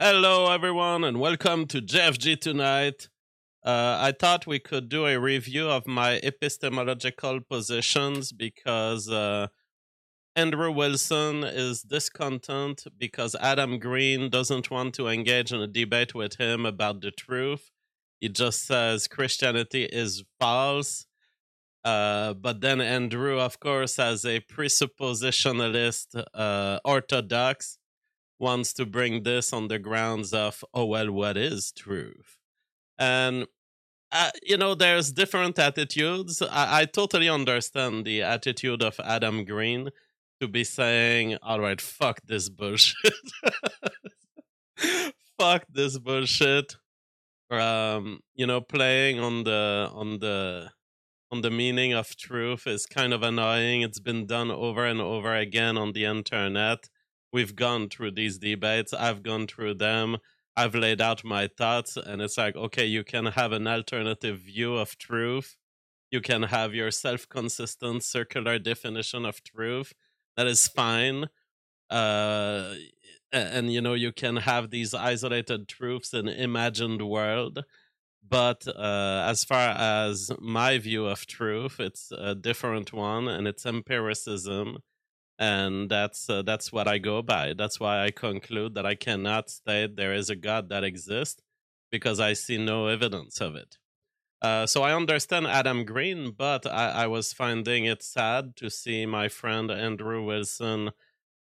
Hello, everyone, and welcome to JFG tonight. I thought we could do a review of my epistemological positions because Andrew Wilson is discontent because Adam Green doesn't want to engage in a debate with him about the truth. He just says Christianity is false. But then Andrew, of course, as a presuppositionalist orthodox, wants to bring this on the grounds of, oh, well, what is truth? And, there's different attitudes. I totally understand the attitude of Adam Green to be saying, all right, fuck this bullshit. Fuck this bullshit. Playing on the meaning of truth is kind of annoying. It's been done over and over again on the internet. We've gone through these debates. I've gone through them. I've laid out my thoughts, and it's like, okay, you can have an alternative view of truth. You can have your self-consistent circular definition of truth. That is fine. You can have these isolated truths in imagined world. But as far as my view of truth, it's a different one, and it's empiricism, and that's what I go by. That's why I conclude that I cannot state there is a God that exists because I see no evidence of it. So I understand Adam Green, but I was finding it sad to see my friend Andrew Wilson,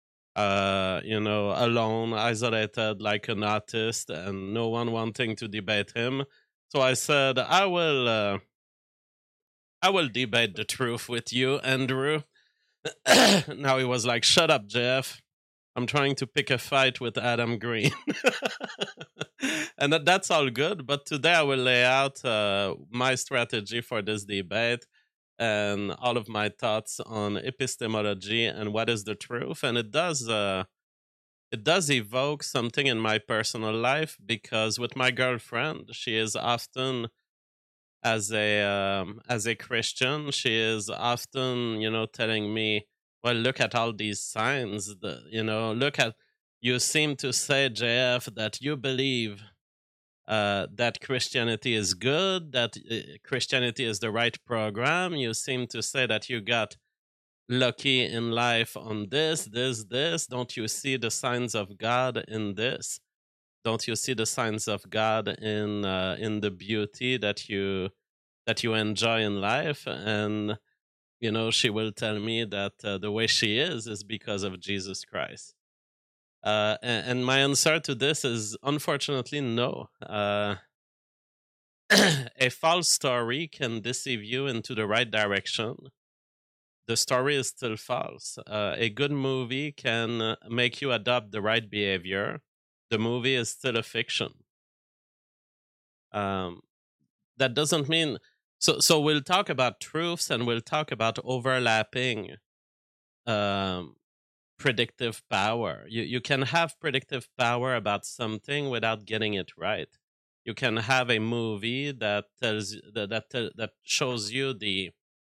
alone, isolated like an artist, and no one wanting to debate him. So I said, I will debate the truth with you, Andrew. Now he was like, shut up, Jeff. I'm trying to pick a fight with Adam Green. And that's all good. But today I will lay out my strategy for this debate and all of my thoughts on epistemology and what is the truth. And it does evoke something in my personal life because with my girlfriend, she is often as a Christian, she is often, telling me, well, look at all these signs, look at, you seem to say, JF, that you believe that Christianity is good, that Christianity is the right program. You seem to say that you got lucky in life on this. Don't you see the signs of God in this? Don't you see the signs of God in the beauty that you enjoy in life? And she will tell me that the way she is because of Jesus Christ. And my answer to this is unfortunately no. A false story can deceive you into the right direction. The story is still false. A good movie can make you adopt the right behavior. The movie is still a fiction. That doesn't mean so we'll talk about truths and we'll talk about overlapping predictive power. You can have predictive power about something without getting it right. You can have a movie that tells that shows you the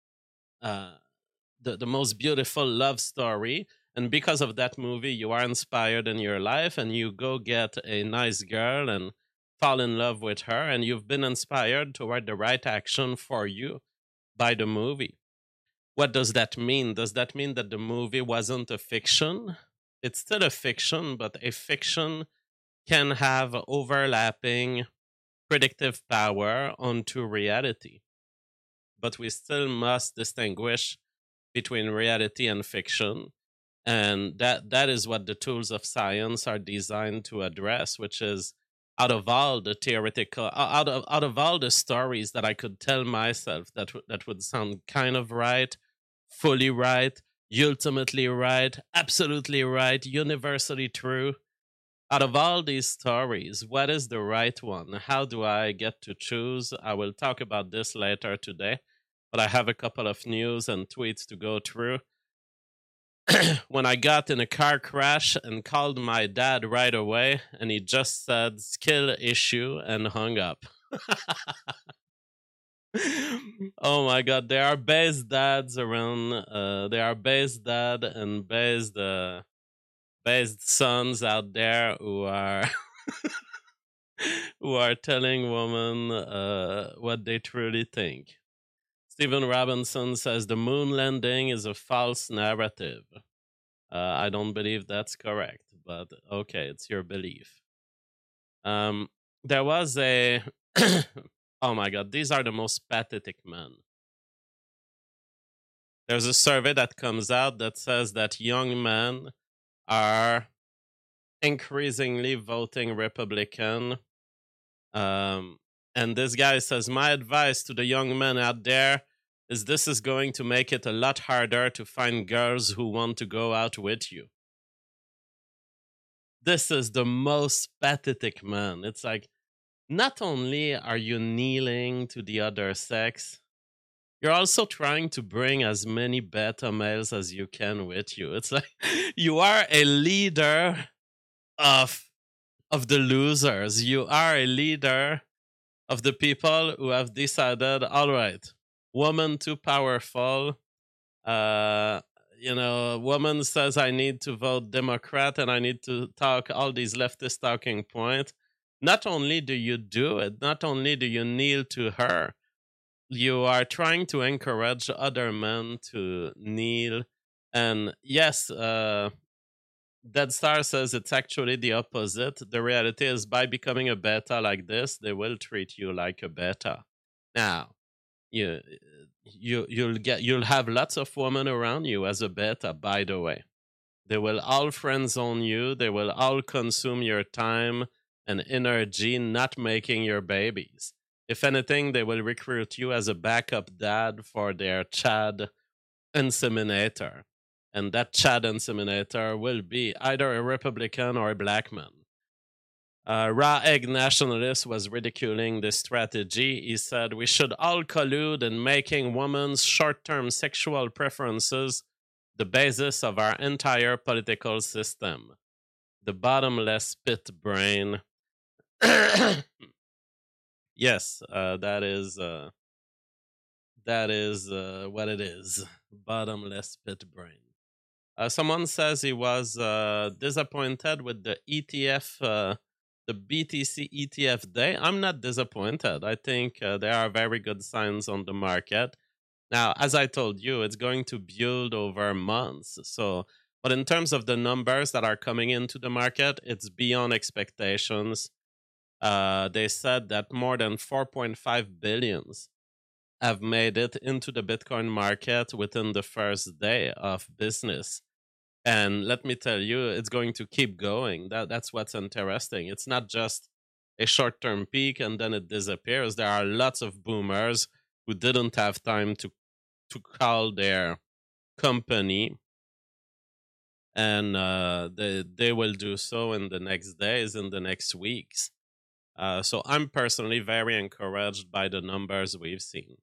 most beautiful love story, and because of that movie you are inspired in your life and you go get a nice girl and fall in love with her, and you've been inspired toward the right action for you by the movie. What does that mean? Does that mean that the movie wasn't a fiction? It's still a fiction, but a fiction can have overlapping predictive power onto reality. But we still must distinguish between reality and fiction. And that is what the tools of science are designed to address, which is out of all the theoretical, out of all the stories that I could tell myself that would sound kind of right, fully right, ultimately right, absolutely right, universally true. Out of all these stories, what is the right one? How do I get to choose? I will talk about this later today, but I have a couple of news and tweets to go through. When I got in a car crash and called my dad right away, and he just said skill issue and hung up. Oh my god, there are based dads around. There are based dad and based sons out there who are who are telling women what they truly think. Stephen Robinson says the moon landing is a false narrative. I don't believe that's correct, but okay, it's your belief. There was a. Oh my god, these are the most pathetic men. There's a survey that comes out that says that young men are increasingly voting Republican. And this guy says, my advice to the young men out there is this is going to make it a lot harder to find girls who want to go out with you. This is the most pathetic man. It's like, not only are you kneeling to the other sex, you're also trying to bring as many beta males as you can with you. It's like you are a leader of the losers. You are a leader of the people who have decided, all right, woman too powerful. Woman says I need to vote Democrat and I need to talk all these leftist talking points. Not only do you do it, not only do you kneel to her, you are trying to encourage other men to kneel. And yes, Dead Star says it's actually the opposite. The reality is, by becoming a beta like this, they will treat you like a beta. Now, you'll have lots of women around you as a beta. By the way, they will all friends on you. They will all consume your time and energy, not making your babies. If anything, they will recruit you as a backup dad for their Chad inseminator. And that Chad inseminator will be either a Republican or a black man. Raw Egg Nationalist was ridiculing this strategy. He said, we should all collude in making women's short-term sexual preferences the basis of our entire political system. The bottomless pit brain. Yes, that is what it is. Bottomless pit brain. Someone says he was disappointed with the ETF, the BTC ETF day. I'm not disappointed. I think there are very good signs on the market. Now, as I told you, it's going to build over months. But in terms of the numbers that are coming into the market, it's beyond expectations. They said that more than 4.5 billions have made it into the Bitcoin market within the first day of business. And let me tell you, it's going to keep going. That's what's interesting. It's not just a short-term peak and then it disappears. There are lots of boomers who didn't have time to call their company, and they will do so in the next days, in the next weeks. So I'm personally very encouraged by the numbers we've seen.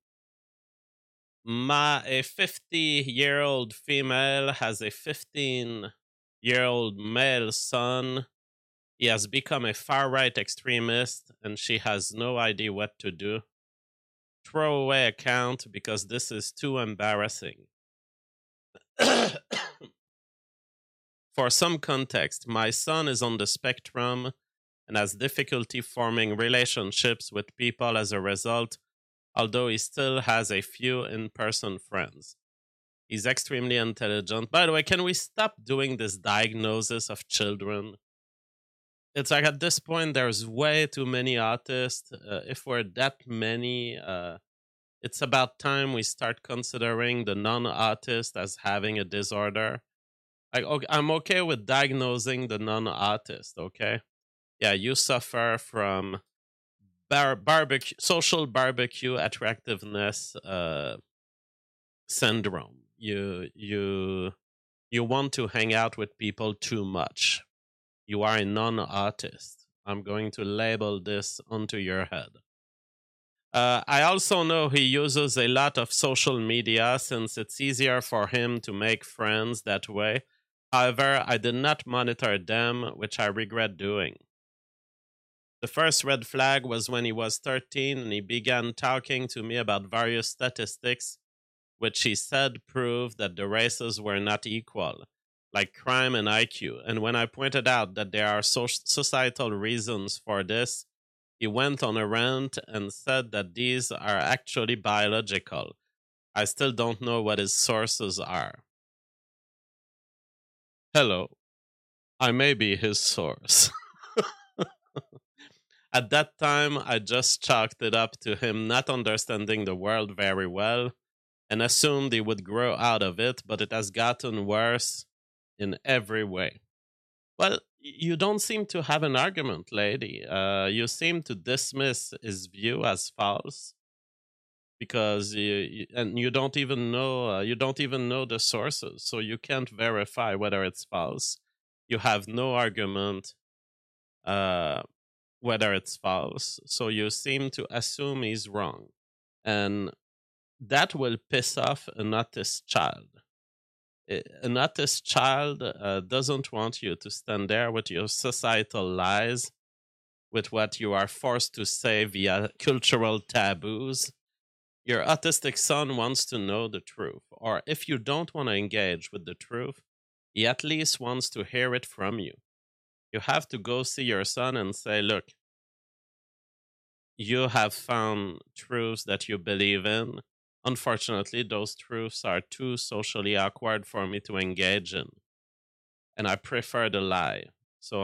A 50-year-old female has a 15-year-old male son. He has become a far-right extremist, and she has no idea what to do. Throw away account because this is too embarrassing. For some context, my son is on the spectrum and has difficulty forming relationships with people as a result, although he still has a few in-person friends. He's extremely intelligent. By the way, can we stop doing this diagnosis of children? It's like at this point, there's way too many autists. If we're that many, it's about time we start considering the non-autist as having a disorder. Like, okay, I'm okay with diagnosing the non-autist, okay? Yeah, you suffer from social barbecue attractiveness syndrome. You want to hang out with people too much. You are a non-autist. I'm going to label this onto your head. I also know he uses a lot of social media since it's easier for him to make friends that way. However, I did not monitor them, which I regret doing. The first red flag was when he was 13 and he began talking to me about various statistics, which he said proved that the races were not equal. like crime and IQ. And when I pointed out that there are societal reasons for this, he went on a rant and said that these are actually biological. I still don't know what his sources are. Hello, I may be his source. At that time, I just chalked it up to him not understanding the world very well and assumed he would grow out of it, but it has gotten worse in every way. Well, you don't seem to have an argument, lady. You seem to dismiss his view as false because you don't even know the sources, so you can't verify whether it's false. You have no argument uh, whether it's false, so you seem to assume he's wrong, and that will piss off an autist child. An autist child doesn't want you to stand there with your societal lies, with what you are forced to say via cultural taboos. Your autistic son wants to know the truth, or if you don't want to engage with the truth, he at least wants to hear it from you. You have to go see your son and say, look, you have found truths that you believe in. Unfortunately, those truths are too socially awkward for me to engage in, and I prefer the lie. So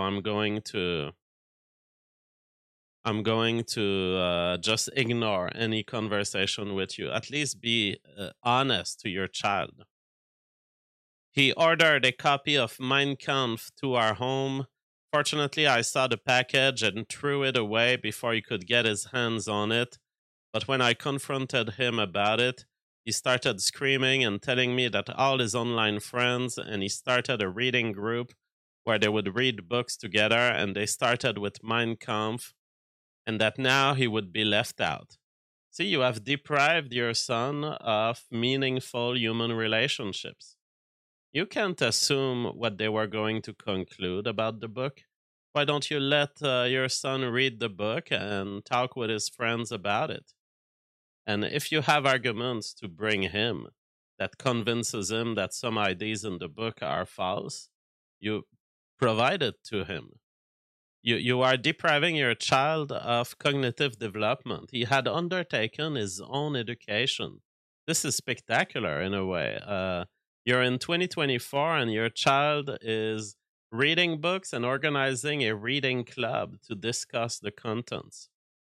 I'm going to just ignore any conversation with you. At least be honest to your child. He ordered a copy of Mein Kampf to our home. Fortunately, I saw the package and threw it away before he could get his hands on it. But when I confronted him about it, he started screaming and telling me that all his online friends and he started a reading group where they would read books together, and they started with Mein Kampf, and that now he would be left out. See, you have deprived your son of meaningful human relationships. You can't assume what they were going to conclude about the book. Why don't you let your son read the book and talk with his friends about it? And if you have arguments to bring him that convinces him that some ideas in the book are false, you provide it to him. You are depriving your child of cognitive development. He had undertaken his own education. This is spectacular in a way. You're in 2024 and your child is reading books and organizing a reading club to discuss the contents.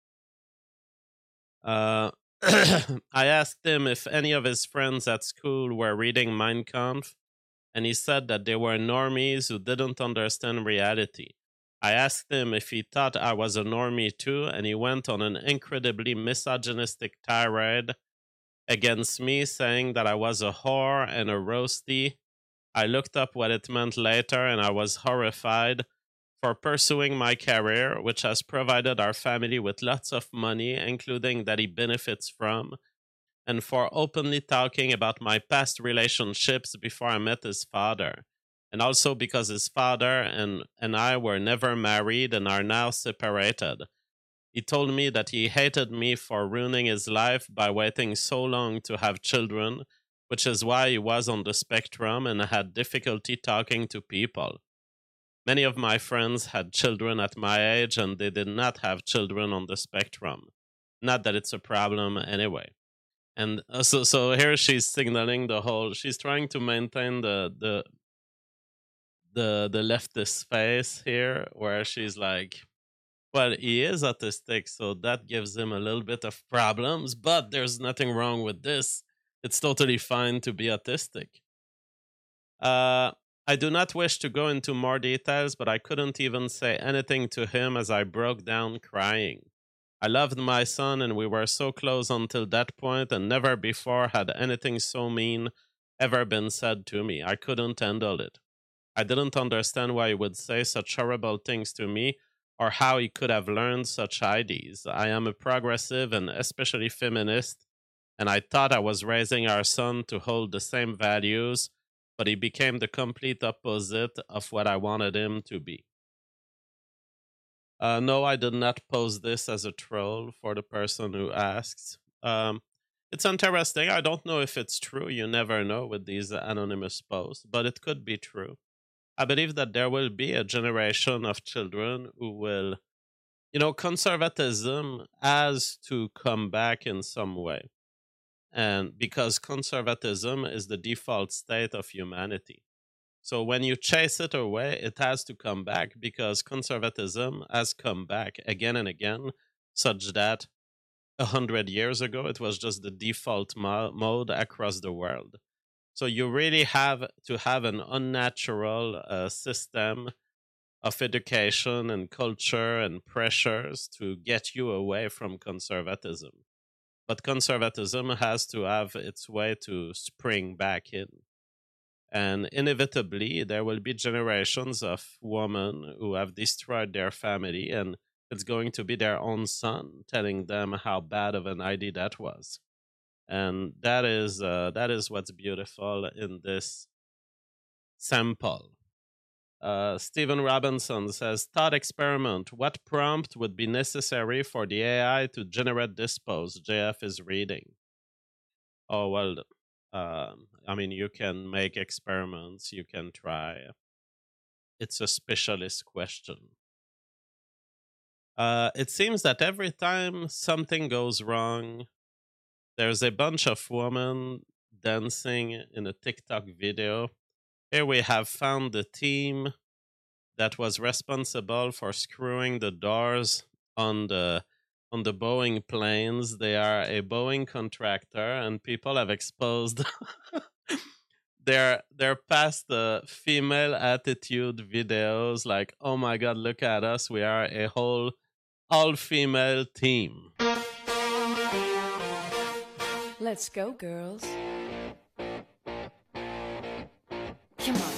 Uh, I asked him if any of his friends at school were reading Mein Kampf, and he said that they were normies who didn't understand reality. I asked him if he thought I was a normie too, and he went on an incredibly misogynistic tirade against me, saying that I was a whore and a roasty. I looked up what it meant later, and I was horrified. For pursuing my career, which has provided our family with lots of money, including that he benefits from, and for openly talking about my past relationships before I met his father. And also because his father and I were never married and are now separated. He told me that he hated me for ruining his life by waiting so long to have children, which is why he was on the spectrum and had difficulty talking to people. Many of my friends had children at my age and they did not have children on the spectrum. Not that it's a problem anyway. And so here she's signaling the whole. She's trying to maintain the leftist face here, where she's like, well, he is autistic, so that gives him a little bit of problems, but there's nothing wrong with this. It's totally fine to be autistic. Uh, I do not wish to go into more details, but I couldn't even say anything to him as I broke down crying. I loved my son and we were so close until that point, and never before had anything so mean ever been said to me. I couldn't handle it. I didn't understand why he would say such horrible things to me or how he could have learned such ideas. I am a progressive and especially feminist, and I thought I was raising our son to hold the same values, but he became the complete opposite of what I wanted him to be. No, I did not post this as a troll for the person who asks. It's interesting. I don't know if it's true. You never know with these anonymous posts, but it could be true. I believe that there will be a generation of children who will, conservatism has to come back in some way. And because conservatism is the default state of humanity. So when you chase it away, it has to come back because conservatism has come back again and again, such that 100 years ago it was just the default mode across the world. So you really have to have an unnatural system of education and culture and pressures to get you away from conservatism. But conservatism has to have its way to spring back in. And inevitably, there will be generations of women who have destroyed their family, and it's going to be their own son telling them how bad of an idea that was. And that is what's beautiful in this sample. Stephen Robinson says, thought experiment. What prompt would be necessary for the AI to generate this post? JF is reading. Oh, well, I mean, you can make experiments, you can try. It's a specialist question. It seems that every time something goes wrong, there's a bunch of women dancing in a TikTok video. Here we have found the team that was responsible for screwing the doors on the Boeing planes. They are a Boeing contractor, and people have exposed their past female attitude videos. Like, oh my god, look at us! We are a whole all-female team. Let's go, girls. Come on.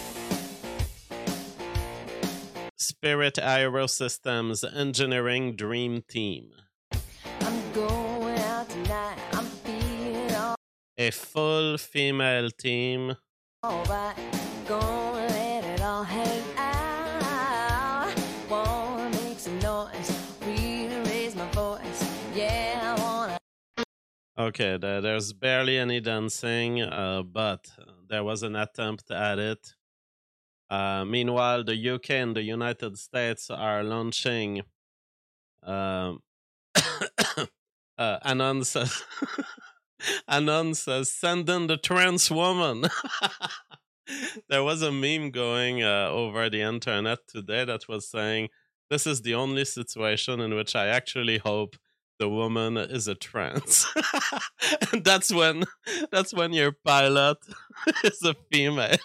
Spirit Aerosystems Engineering Dream Team. I'm going out tonight. I'm feeling A full female team. all right. Gonna let it all hang out. Wanna make some noise. Really raise my voice. Yeah, I wanna. Okay, there's barely any dancing, but there was an attempt at it. Meanwhile, the UK and the United States are launching Anon says, Anon says, send in the trans woman. There was a meme going over the internet today that was saying, this is the only situation in which I actually hope the woman is a trans. And that's when your pilot is a female.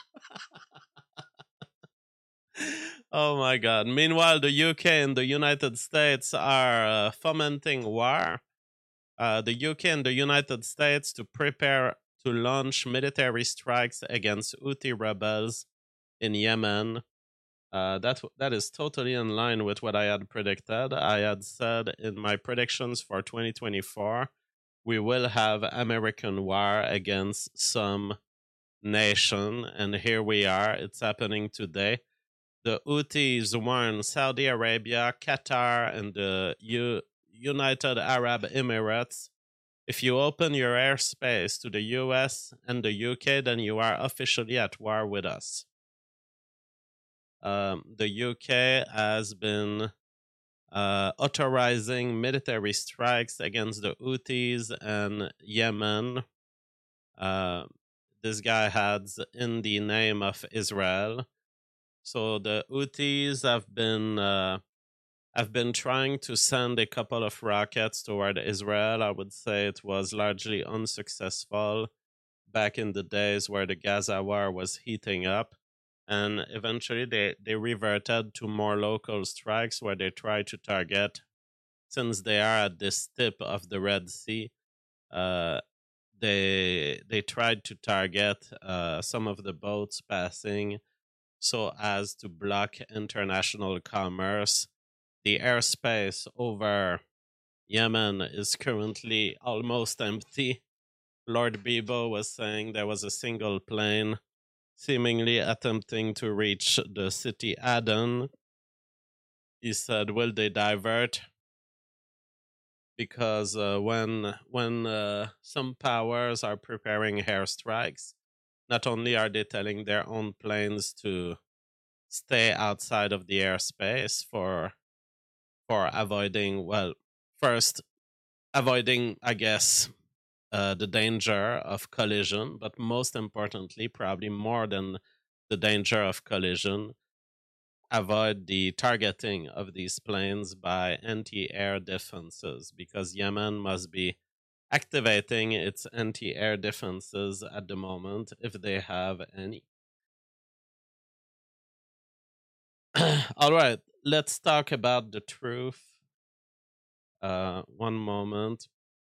Oh my god. Meanwhile, the UK and the United States are fomenting war. The UK and the United States to prepare to launch military strikes against Houthi rebels in Yemen. That is totally in line with what I had predicted. I had said in my predictions for 2024, we will have American war against some nation, and here we are. It's happening today. The Houthis warn Saudi Arabia, Qatar, and the United Arab Emirates, if you open your airspace to the US and the UK, then you are officially at war with us. The UK has been authorizing military strikes against the Houthis and Yemen. This guy has in the name of Israel. So the Houthis have been trying to send a couple of rockets toward Israel. I would say it was largely unsuccessful back in the days where the Gaza war was heating up. And eventually they reverted to more local strikes where they try to target, since they are at this tip of the Red Sea, they tried to target some of the boats passing so as to block international commerce. The airspace over Yemen is currently almost empty. Lord Bibo was saying there was a single plane seemingly attempting to reach the city Aden. He said, will they divert? Because when some powers are preparing airstrikes, not only are they telling their own planes to stay outside of the airspace for avoiding, well, first avoiding, I guess, the danger of collision, but most importantly, probably more than the danger of collision, avoid the targeting of these planes by anti-air defenses, because Yemen must be activating its anti-air defenses at the moment, if they have any. All right, let's talk about the truth. One moment.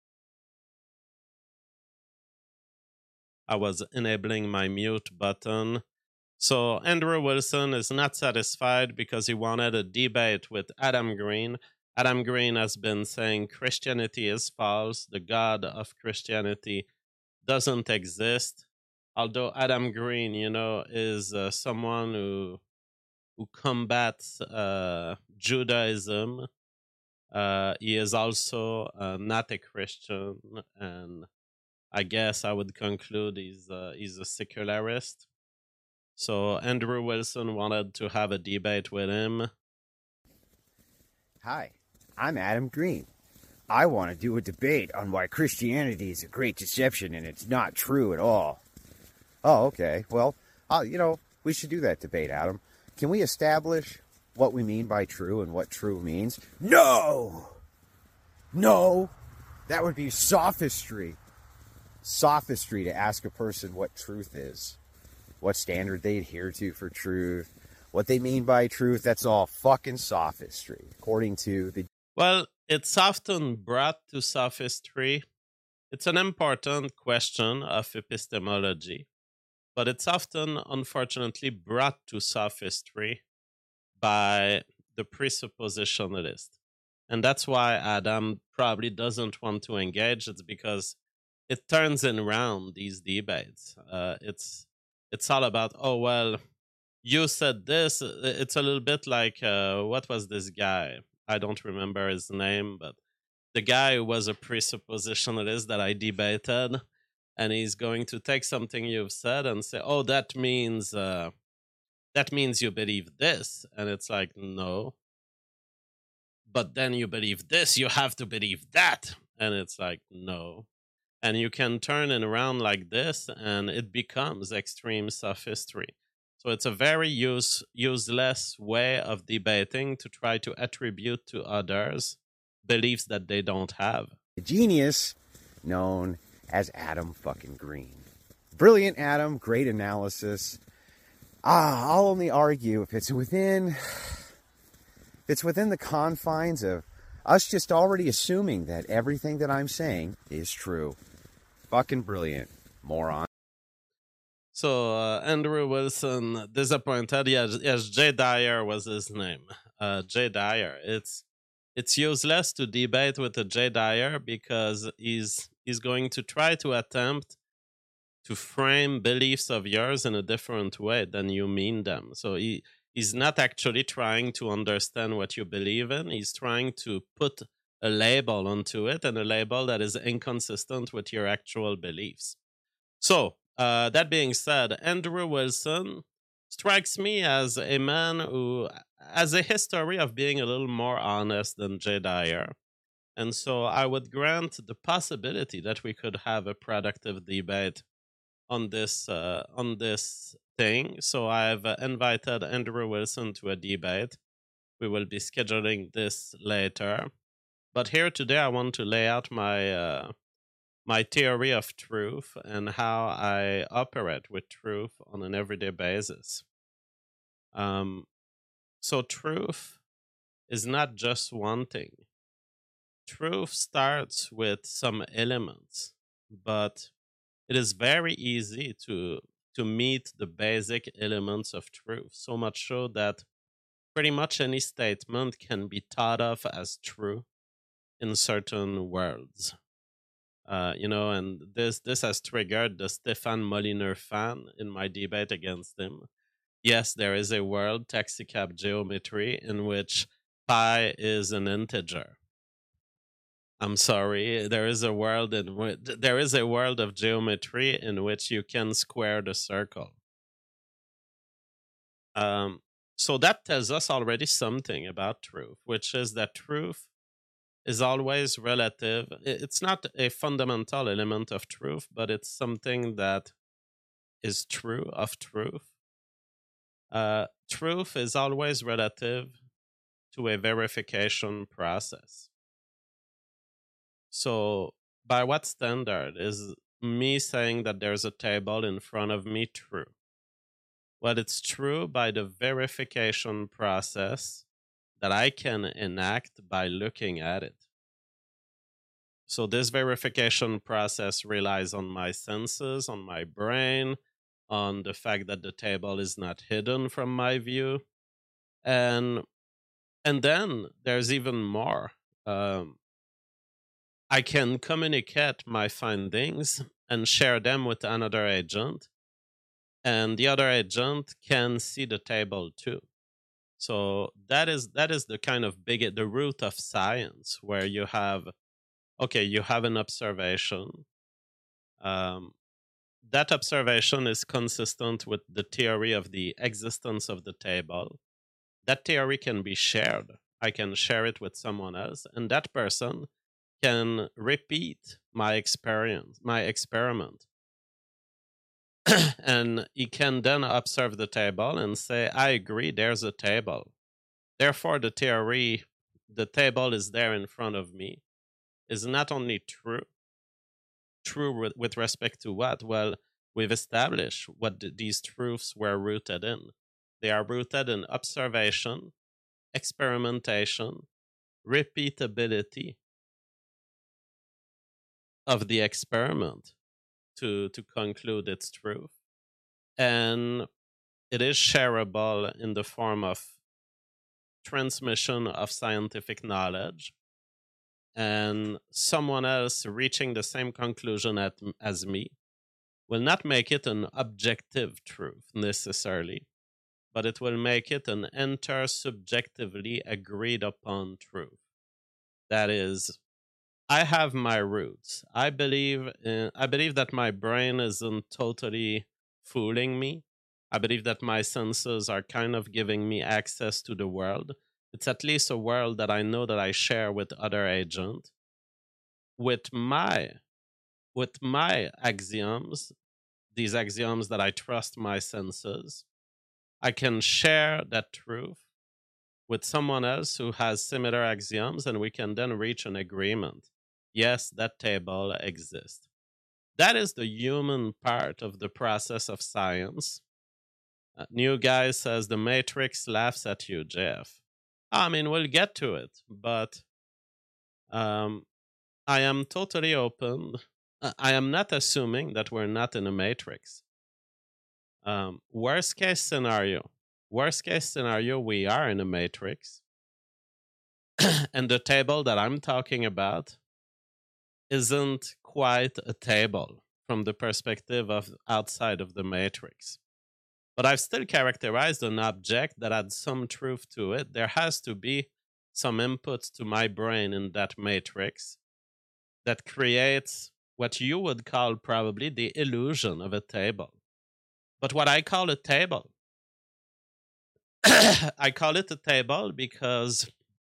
I was enabling my mute button. So Andrew Wilson is not satisfied because he wanted a debate with Adam Green. Adam Green has been saying Christianity is false. The God of Christianity doesn't exist. Although Adam Green, is someone who combats Judaism. He is also not a Christian, and I guess I would conclude he's a secularist. So Andrew Wilson wanted to have a debate with him. Hi, I'm Adam Green. I want to do a debate on why Christianity is a great deception and it's not true at all. Oh, okay. Well, we should do that debate, Adam. Can we establish what we mean by true and what true means? No! No! That would be sophistry. Sophistry to ask a person what truth is. What standard they adhere to for truth. What they mean by truth, that's all fucking sophistry. According to the... Well, it's often brought to sophistry. It's an important question of epistemology, but it's often, unfortunately, brought to sophistry by the presuppositionalist. And that's why Adam probably doesn't want to engage. It's because it turns in around these debates. It's all about, oh, well, you said this. It's a little bit like, what was this guy? I don't remember his name, but the guy who was a presuppositionalist that I debated, and he's going to take something you've said and say, oh, that means you believe this. And it's like, no. But then you believe this, you have to believe that. And it's like, no. And you can turn it around like this, and it becomes extreme sophistry. So it's a very useless way of debating to try to attribute to others beliefs that they don't have. The genius known as Adam fucking Green. Brilliant Adam, great analysis. I'll only argue if it's within the confines of us just already assuming that everything that I'm saying is true. Fucking brilliant, moron. So Andrew Wilson disappointed. Yes, Jay Dyer was his name. Jay Dyer. It's useless to debate with a Jay Dyer because he's going to try to attempt to frame beliefs of yours in a different way than you mean them. So he's not actually trying to understand what you believe in. He's trying to put a label onto it, and a label that is inconsistent with your actual beliefs. So, that being said, Andrew Wilson strikes me as a man who has a history of being a little more honest than Jay Dyer. And so I would grant the possibility that we could have a productive debate on this thing. So I've invited Andrew Wilson to a debate. We will be scheduling this later. But here today, I want to lay out my my theory of truth and how I operate with truth on an everyday basis. So truth is not just one thing. Truth starts with some elements, but it is very easy to meet the basic elements of truth. So much so that pretty much any statement can be thought of as true in certain worlds. And this has triggered the Stefan Molyneux fan in my debate against him. Yes, there is a world, taxicab geometry, in which pi is an integer. I'm sorry, there is a world of geometry in which you can square the circle. So that tells us already something about truth, which is that truth is always relative. It's not a fundamental element of truth, but it's something that is true of truth. Truth is always relative to a verification process. So, by what standard is me saying that there's a table in front of me true? Well, it's true by the verification process that I can enact by looking at it. So, this verification process relies on my senses, on my brain, on the fact that the table is not hidden from my view. And then there's even more. I can communicate my findings and share them with another agent, and the other agent can see the table too. So that is the kind of the root of science, where you have an observation. That observation is consistent with the theory of the existence of the table. That theory can be shared. I can share it with someone else, and that person can repeat my experiment. And he can then observe the table and say, I agree, there's a table. Therefore, the table is there in front of me, is not only true with respect to what? Well, we've established what these truths were rooted in. They are rooted in observation, experimentation, repeatability of the experiment to conclude its truth. And it is shareable in the form of transmission of scientific knowledge, and someone else reaching the same conclusion as me will not make it an objective truth necessarily, but it will make it an intersubjectively agreed upon truth. That is, I have my roots. I believe that my brain isn't totally fooling me. I believe that my senses are kind of giving me access to the world. It's at least a world that I know that I share with other agents. With my axioms, these axioms that I trust my senses, I can share that truth with someone else who has similar axioms, and we can then reach an agreement. Yes, that table exists. That is the human part of the process of science. New Guy says the Matrix laughs at you, Jeff. I mean, we'll get to it, but I am totally open. I am not assuming that we're not in a Matrix. Worst case scenario, we are in a Matrix. And the table that I'm talking about isn't quite a table from the perspective of outside of the Matrix. But I've still characterized an object that had some truth to it. There has to be some inputs to my brain in that matrix that creates what you would call probably the illusion of a table. But what I call a table, I call it a table because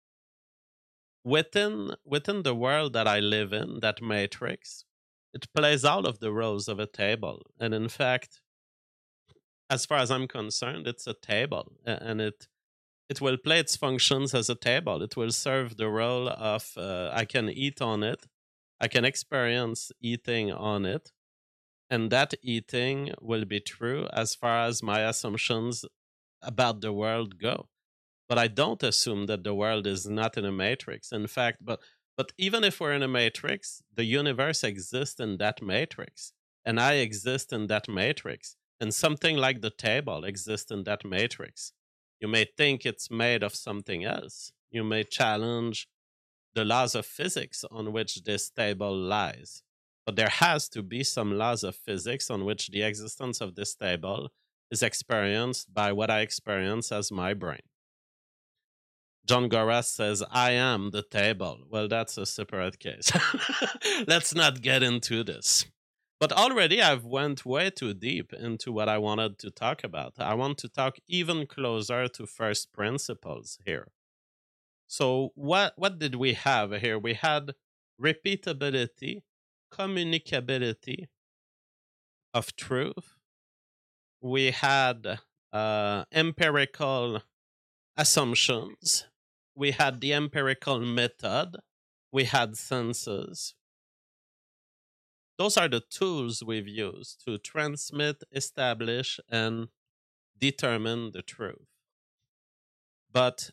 within the world that I live in, that matrix, it plays all of the roles of a table. And in fact, as far as I'm concerned, it's a table, and it will play its functions as a table. It will serve the role of I can eat on it, I can experience eating on it, and that eating will be true as far as my assumptions about the world go. But I don't assume that the world is not in a matrix. In fact, but even if we're in a matrix, the universe exists in that matrix, and I exist in that matrix. And something like the table exists in that matrix. You may think it's made of something else. You may challenge the laws of physics on which this table lies. But there has to be some laws of physics on which the existence of this table is experienced by what I experience as my brain. John Goras says, I am the table. Well, that's a separate case. Let's not get into this. But already I've went way too deep into what I wanted to talk about. I want to talk even closer to first principles here. So what did we have here? We had repeatability, communicability of truth. We had empirical assumptions. We had the empirical method. We had senses. Those are the tools we've used to transmit, establish, and determine the truth. But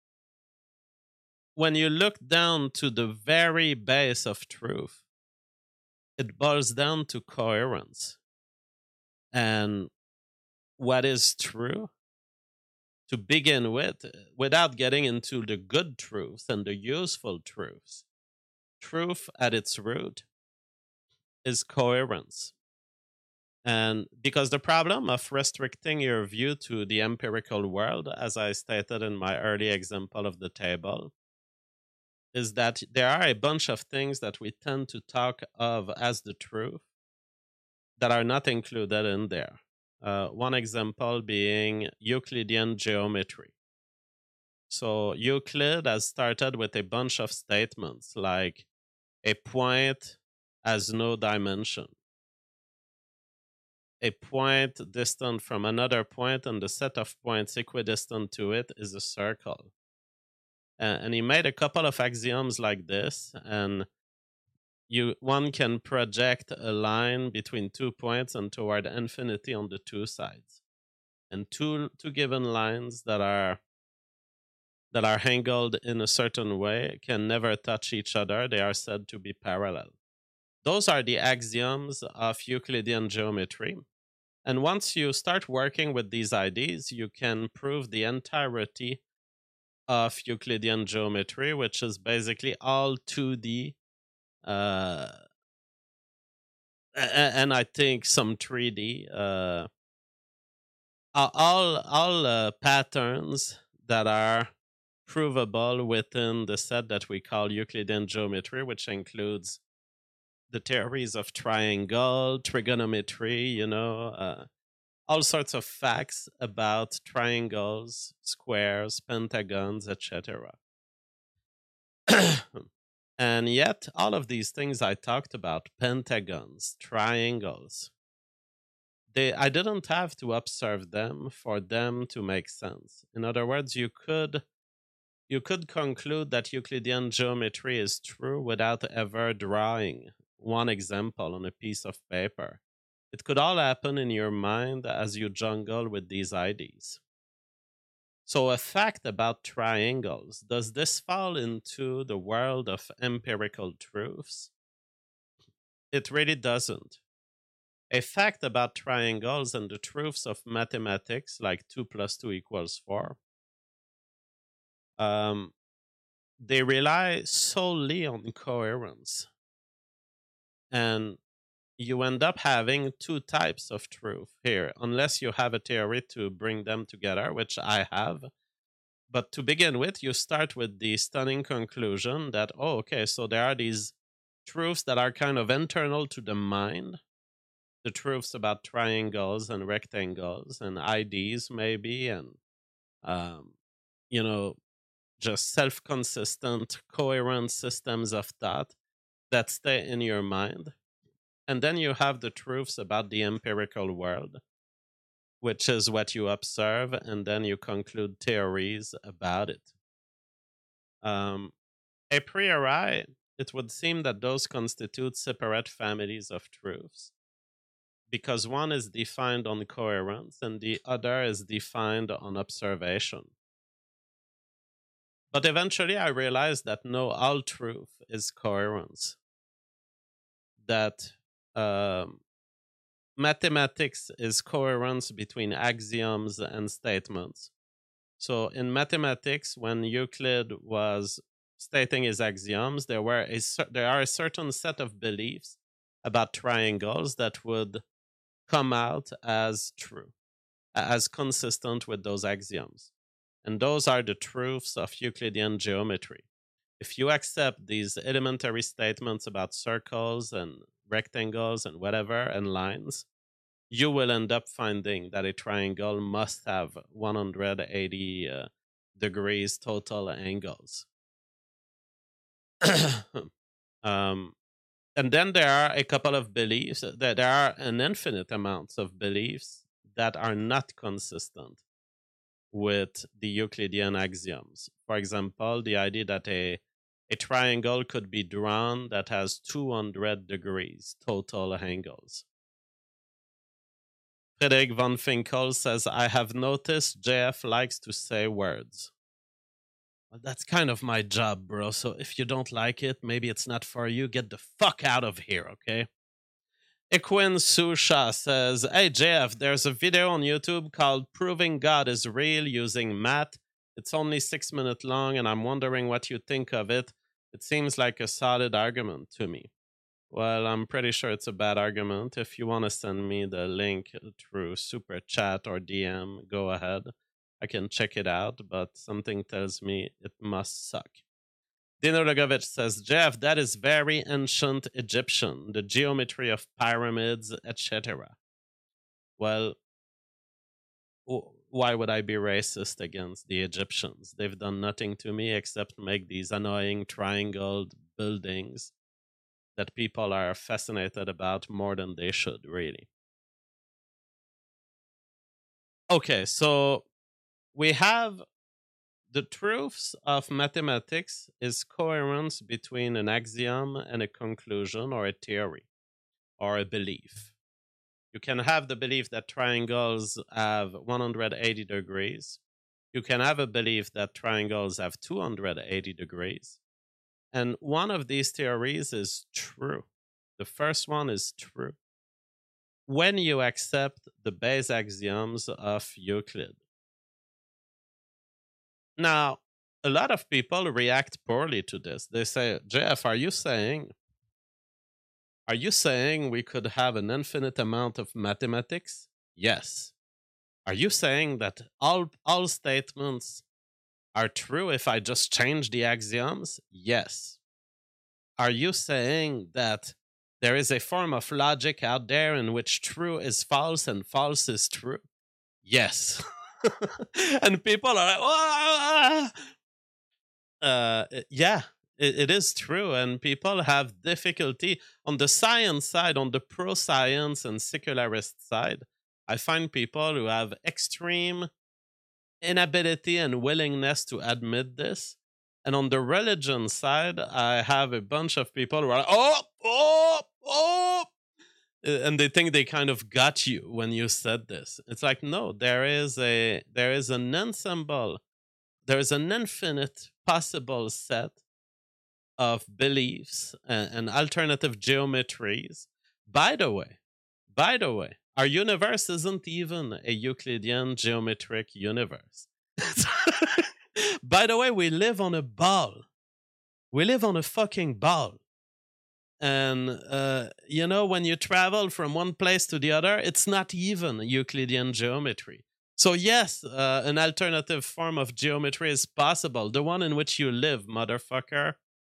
when you look down to the very base of truth, it boils down to coherence. And what is true, to begin with, without getting into the good truths and the useful truths, truth at its root is coherence. And because the problem of restricting your view to the empirical world, as I stated in my early example of the table, is that there are a bunch of things that we tend to talk of as the truth that are not included in there. One example being Euclidean geometry. So Euclid has started with a bunch of statements like a point has no dimension. A point distant from another point and the set of points equidistant to it is a circle. And he made a couple of axioms like this, and one can project a line between 2 points and toward infinity on the two sides. And two given lines that are angled in a certain way can never touch each other. They are said to be parallel. Those are the axioms of Euclidean geometry. And once you start working with these ideas, you can prove the entirety of Euclidean geometry, which is basically all 2D, and I think some 3D, all patterns that are provable within the set that we call Euclidean geometry, which includes the theories of triangle, trigonometry, all sorts of facts about triangles, squares, pentagons, etc. And yet, all of these things I talked about, pentagons, triangles, I didn't have to observe them for them to make sense. In other words, you could conclude that Euclidean geometry is true without ever drawing one example on a piece of paper. It could all happen in your mind as you jungle with these ideas. So a fact about triangles, does this fall into the world of empirical truths? It really doesn't. A fact about triangles and the truths of mathematics, like 2 + 2 = 4, they rely solely on coherence. And you end up having two types of truth here, unless you have a theory to bring them together, which I have. But to begin with, you start with the stunning conclusion that, so there are these truths that are kind of internal to the mind, the truths about triangles and rectangles and IDs maybe, and, just self-consistent, coherent systems of thought that stay in your mind. And then you have the truths about the empirical world, which is what you observe, and then you conclude theories about it. A priori, it would seem that those constitute separate families of truths, because one is defined on coherence and the other is defined on observation. But eventually I realized that no, all truth is coherence. That mathematics is coherence between axioms and statements. So in mathematics, when Euclid was stating his axioms, there are a certain set of beliefs about triangles that would come out as true, as consistent with those axioms. And those are the truths of Euclidean geometry. If you accept these elementary statements about circles and rectangles and whatever and lines, you will end up finding that a triangle must have 180 degrees total angles. um, and then there are a couple of beliefs. There are an infinite amounts of beliefs that are not consistent with the Euclidean axioms. For example, the idea that a triangle could be drawn that has 200 degrees total angles. Frederick von Finkel says, I have noticed JF likes to say words. Well, that's kind of my job, bro. So if you don't like it, maybe it's not for you. Get the fuck out of here, okay? Equin Susha says, hey, JF, there's a video on YouTube called Proving God is Real Using Math. It's only 6 minutes long, and I'm wondering what you think of it. It seems like a solid argument to me. Well, I'm pretty sure it's a bad argument. If you want to send me the link through Super Chat or DM, go ahead. I can check it out, but something tells me it must suck. Dino Logovich says, Jeff, that is very ancient Egyptian, the geometry of pyramids, etc. Well, why would I be racist against the Egyptians? They've done nothing to me except make these annoying triangled buildings that people are fascinated about more than they should, really. Okay, so we have the truths of mathematics is coherence between an axiom and a conclusion or a theory or a belief. You can have the belief that triangles have 180 degrees. You can have a belief that triangles have 280 degrees. And one of these theories is true. The first one is true when you accept the base axioms of Euclid. Now, a lot of people react poorly to this. They say, Jeff, are you saying we could have an infinite amount of mathematics? Yes. Are you saying that all statements are true if I just change the axioms? Yes. Are you saying that there is a form of logic out there in which true is false and false is true? Yes. And people are like, yeah, it is true. And people have difficulty on the science side, on the pro-science and secularist side. I find people who have extreme inability and willingness to admit this. And on the religion side, I have a bunch of people who are like, and they think they kind of got you when you said this. It's like, no, there is an ensemble, there is an infinite possible set of beliefs and alternative geometries. By the way, our universe isn't even a Euclidean geometric universe. By the way, we live on a ball. We live on a fucking ball. And, when you travel from one place to the other, it's not even Euclidean geometry. So yes, an alternative form of geometry is possible. The one in which you live, motherfucker.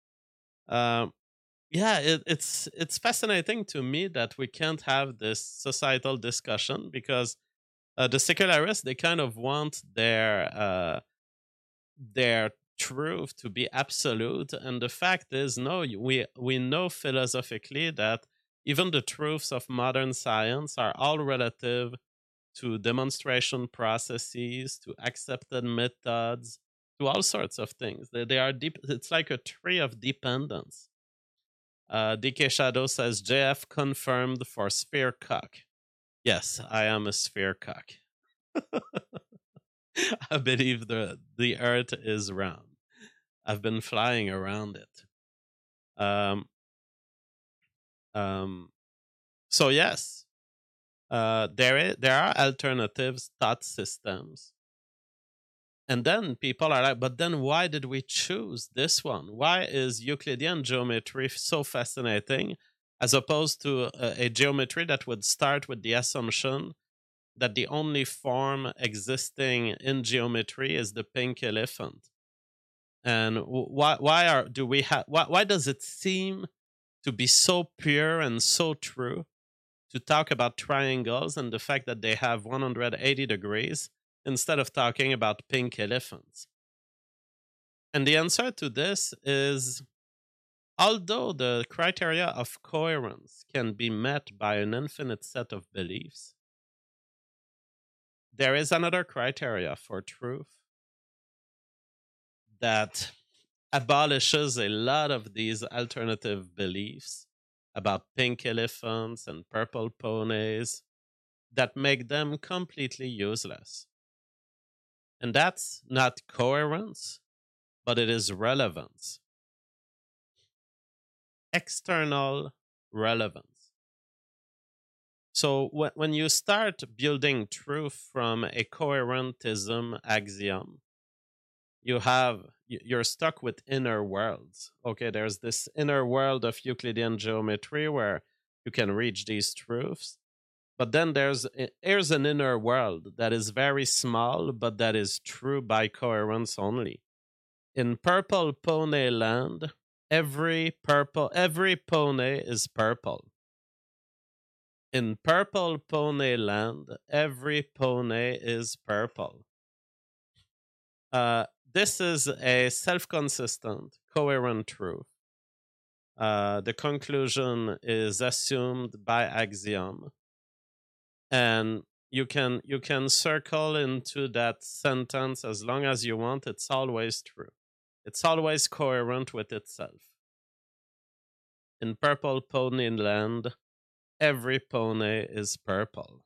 It's fascinating to me that we can't have this societal discussion because the secularists, they kind of want their truth to be absolute, and the fact is, no, we know philosophically that even the truths of modern science are all relative to demonstration processes, to accepted methods, to all sorts of things. They are deep. It's like a tree of dependence. DK Shadow says, JF confirmed for sphere cock. Yes, I am a sphere cock. I believe the earth is round. I've been flying around it. So yes, there are alternative thought systems. And then people are like, but then why did we choose this one? Why is Euclidean geometry so fascinating as opposed to a geometry that would start with the assumption that the only form existing in geometry is the pink elephant? And why does it seem to be so pure and so true to talk about triangles and the fact that they have 180 degrees instead of talking about pink elephants? And the answer to this is, although the criteria of coherence can be met by an infinite set of beliefs, there is another criteria for truth that abolishes a lot of these alternative beliefs about pink elephants and purple ponies that make them completely useless. And that's not coherence, but it is relevance. External relevance. So when you start building truth from a coherentism axiom, you're stuck with inner worlds. Okay, there's this inner world of Euclidean geometry where you can reach these truths. But then there's an inner world that is very small, but that is true by coherence only. In Purple Pony Land, every pony is purple. In Purple Pony Land, every pony is purple. This is a self-consistent, coherent truth. The conclusion is assumed by axiom, and you can circle into that sentence as long as you want. It's always true. It's always coherent with itself. In Purple Pony Land, every pony is purple.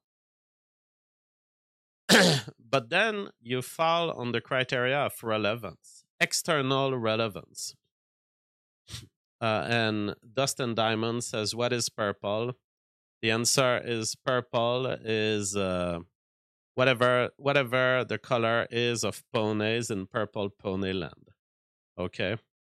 But then you fall on the criteria of relevance, external relevance. And Dustin Diamond says, what is purple? The answer is purple is whatever the color is of ponies in Purple Pony Land. Okay.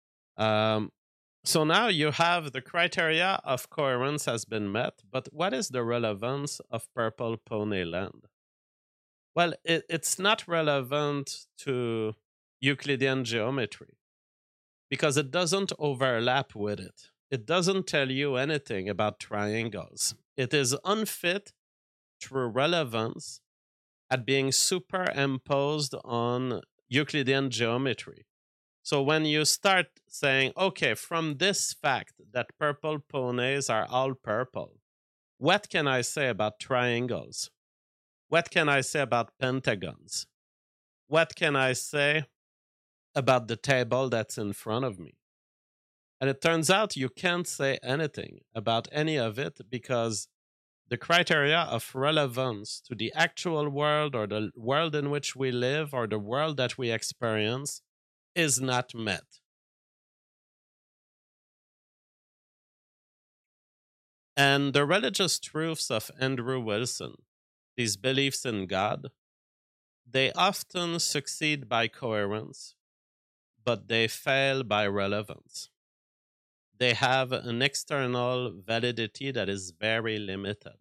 So now you have the criteria of coherence has been met, but what is the relevance of Purple Pony Land? Well, it's not relevant to Euclidean geometry because it doesn't overlap with it. It doesn't tell you anything about triangles. It is unfit through relevance at being superimposed on Euclidean geometry. So when you start saying, okay, from this fact that purple ponies are all purple, what can I say about triangles? What can I say about pentagons? What can I say about the table that's in front of me? And it turns out you can't say anything about any of it because the criteria of relevance to the actual world or the world in which we live or the world that we experience is not met. And the religious truths of Andrew Wilson, these beliefs in God, they often succeed by coherence, but they fail by relevance. They have an external validity that is very limited.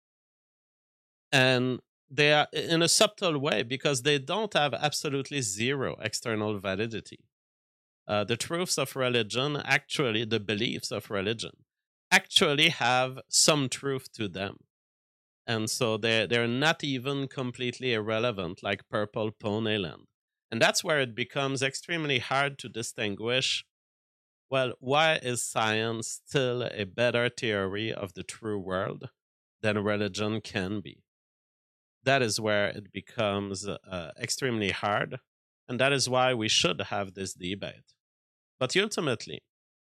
And they are in a subtle way because they don't have absolutely zero external validity. The truths of religion, actually, the beliefs of religion, actually have some truth to them. And so they're not even completely irrelevant like Purple Pony Land. And that's where it becomes extremely hard to distinguish, well, why is science still a better theory of the true world than religion can be? That is where it becomes extremely hard. And that is why we should have this debate. But ultimately,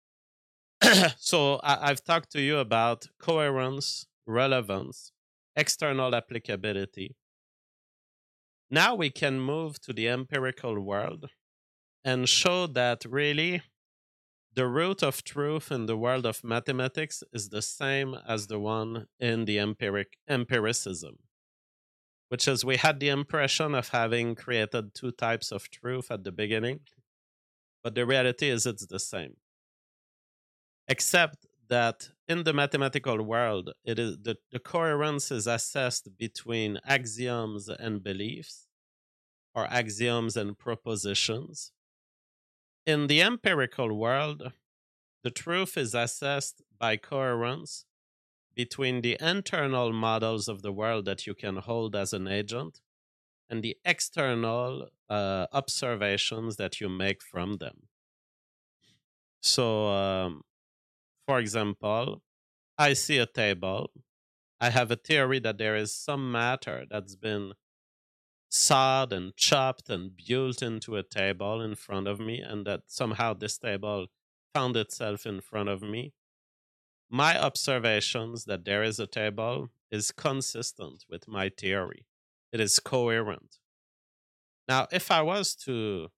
so I've talked to you about coherence, relevance, external applicability. Now we can move to the empirical world and show that really the root of truth in the world of mathematics is the same as the one in the empiricism, which is we had the impression of having created two types of truth at the beginning, but the reality is it's the same. Except that in the mathematical world, it is the coherence is assessed between axioms and beliefs, or axioms and propositions. In the empirical world, The truth is assessed by coherence between the internal models of the world that you can hold as an agent and the external observations that you make from them. So, for example, I see a table. I have a theory that there is some matter that's been sawed and chopped and built into a table in front of me, and that somehow this table found itself in front of me. My observations that there is a table is consistent with my theory. It is coherent. Now, if I was to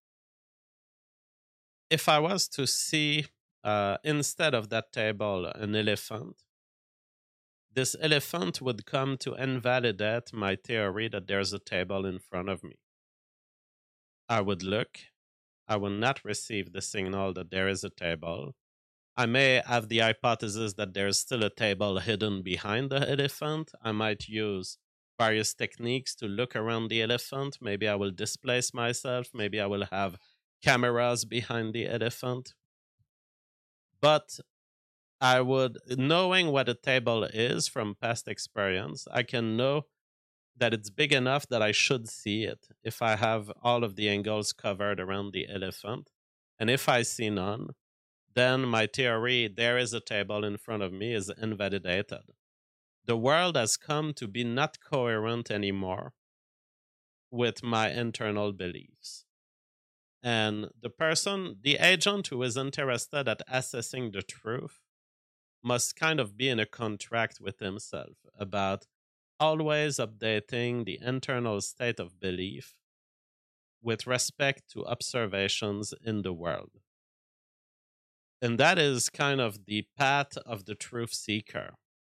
see instead of that table an elephant, this elephant would come to invalidate my theory that there's a table in front of me. I would look. I will not receive the signal that there is a table. I may have the hypothesis that there's still a table hidden behind the elephant. I might use various techniques to look around the elephant. Maybe I will displace myself. Maybe I will have cameras behind the elephant. But I would, knowing what a table is from past experience, I can know that it's big enough that I should see it if I have all of the angles covered around the elephant. And if I see none, then my theory, there is a table in front of me, is invalidated. The world has come to be not coherent anymore with my internal beliefs. And the agent who is interested at assessing the truth must kind of be in a contract with himself about always updating the internal state of belief with respect to observations in the world. And that is kind of the path of the truth seeker.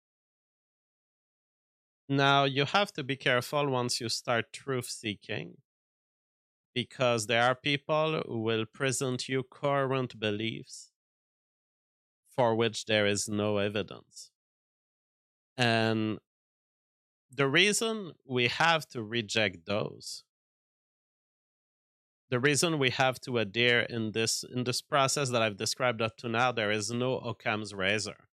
Now, you have to be careful once you start truth seeking, because there are people who will present you coherent beliefs for which there is no evidence. And the reason we have to reject those, the reason we have to adhere in this process that I've described up to now, there is no Occam's razor.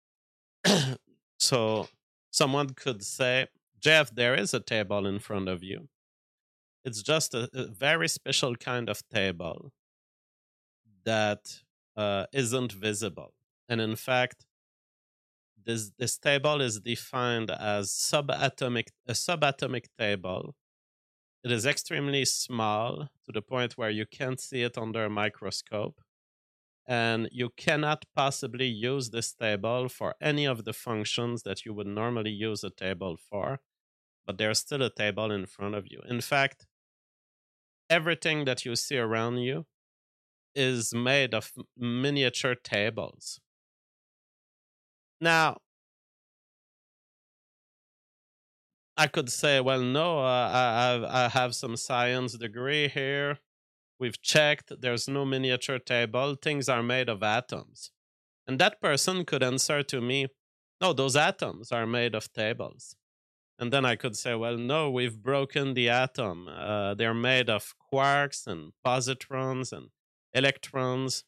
So someone could say, Jeff, there is a table in front of you. It's just a very special kind of table that isn't visible. And in fact, this table is defined as a subatomic table. It is extremely small to the point where you can't see it under a microscope. And you cannot possibly use this table for any of the functions that you would normally use a table for, but there's still a table in front of you. In fact, everything that you see around you is made of miniature tables. Now, I could say, well, no, I have some science degree here. We've checked, there's no miniature table. Things are made of atoms. And that person could answer to me, no, those atoms are made of tables. And then I could say, well, no, we've broken the atom. They're made of quarks and positrons and electrons.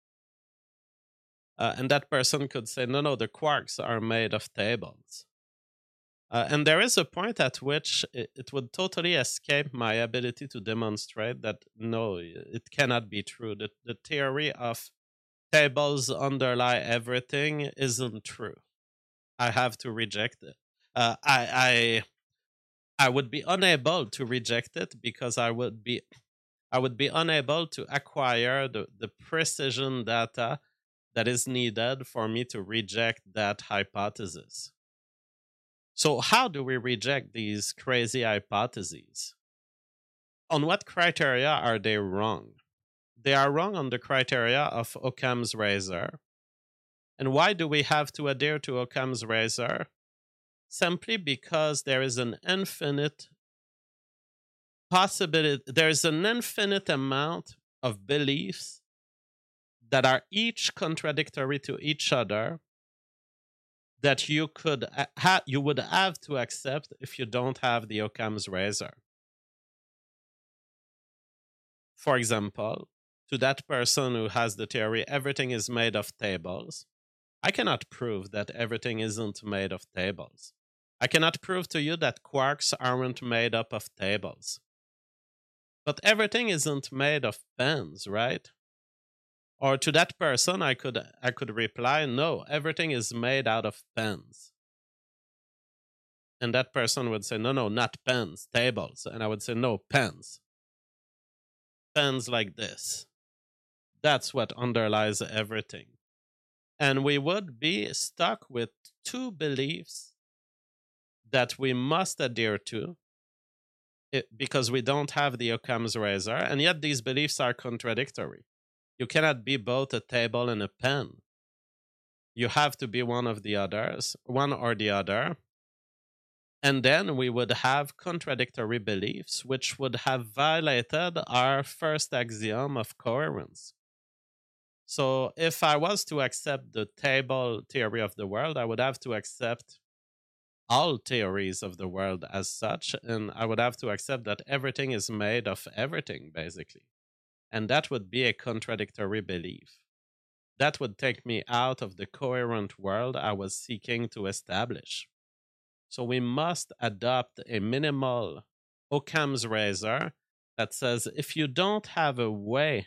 And that person could say, no, the quarks are made of tables. And there is a point at which it would totally escape my ability to demonstrate that, no, it cannot be true. The theory of tables underlie everything isn't true. I have to reject it. I would be unable to reject it because I would be unable to acquire the precision data that is needed for me to reject that hypothesis. So how do we reject these crazy hypotheses? On what criteria are they wrong? They are wrong on the criteria of Occam's razor. And why do we have to adhere to Occam's razor? Simply because there is an infinite possibility, there is an infinite amount of beliefs that are each contradictory to each other that you would have to accept if you don't have the Occam's razor. For example, to that person who has the theory, everything is made of tables, I cannot prove that everything isn't made of tables. I cannot prove to you that quarks aren't made up of tables. But everything isn't made of pens, right? Or to that person, I could reply, no, everything is made out of pens. And that person would say, no, not pens, tables. And I would say, no, pens. Pens like this. That's what underlies everything. And we would be stuck with two beliefs that we must adhere to because we don't have the Occam's razor. And yet these beliefs are contradictory. You cannot be both a table and a pen. You have to be one or the other. And then we would have contradictory beliefs, which would have violated our first axiom of coherence. So if I was to accept the table theory of the world, I would have to accept all theories of the world as such, and I would have to accept that everything is made of everything, basically. And that would be a contradictory belief. That would take me out of the coherent world I was seeking to establish. So we must adopt a minimal Occam's razor that says if you don't have a way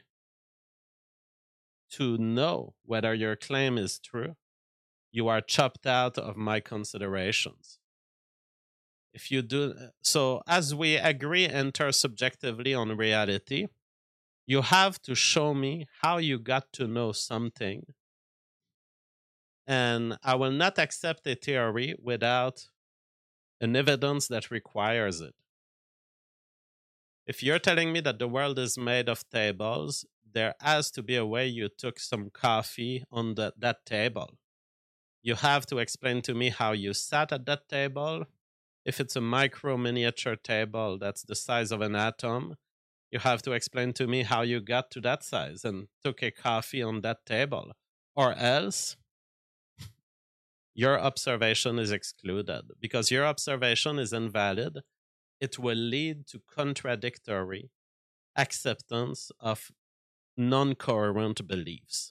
to know whether your claim is true, you are chopped out of my considerations. If you do so, as we agree intersubjectively on reality, you have to show me how you got to know something. And I will not accept a theory without an evidence that requires it. If you're telling me that the world is made of tables, there has to be a way you took some coffee on that table. You have to explain to me how you sat at that table. If it's a micro miniature table that's the size of an atom, you have to explain to me how you got to that size and took a coffee on that table. Or else, your observation is excluded. Because your observation is invalid, it will lead to contradictory acceptance of non-coherent beliefs.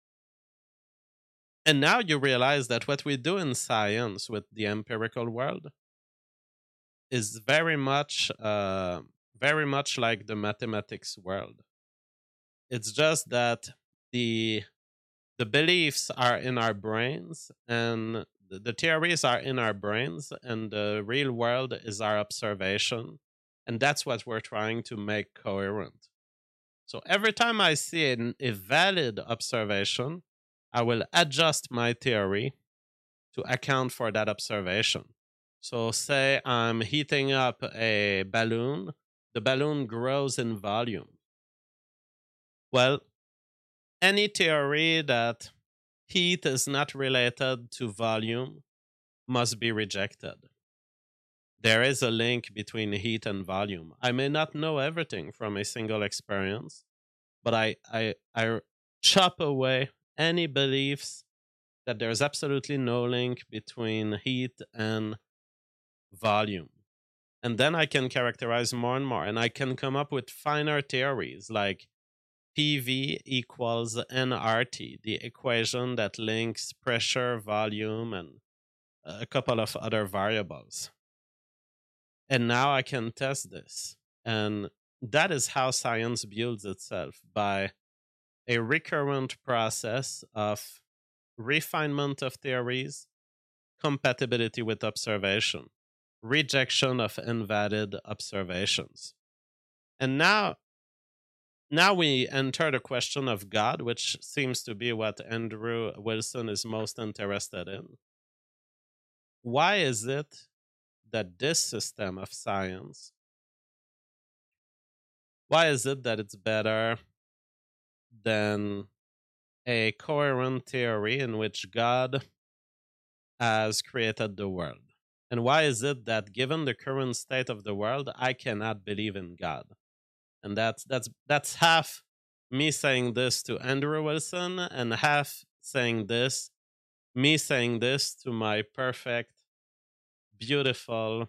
And now you realize that what we do in science with the empirical world is very much like the mathematics world. It's just that the beliefs are in our brains and the theories are in our brains and the real world is our observation. And that's what we're trying to make coherent. So every time I see a valid observation, I will adjust my theory to account for that observation. So say I'm heating up a balloon, the balloon grows in volume. Well, any theory that heat is not related to volume must be rejected. There is a link between heat and volume. I may not know everything from a single experience, but I chop away any beliefs that there's absolutely no link between heat and volume. And then I can characterize more and more, and I can come up with finer theories like PV equals nRT, the equation that links pressure, volume, and a couple of other variables. And now I can test this. And that is how science builds itself, by a recurrent process of refinement of theories, compatibility with observation, rejection of invalid observations. And now we enter the question of God, which seems to be what Andrew Wilson is most interested in. Why is it that this system of science, why is it that it's better than a coherent theory in which God has created the world? And why is it that given the current state of the world, I cannot believe in God? And that's half me saying this to Andrew Wilson and half me saying this to my perfect, beautiful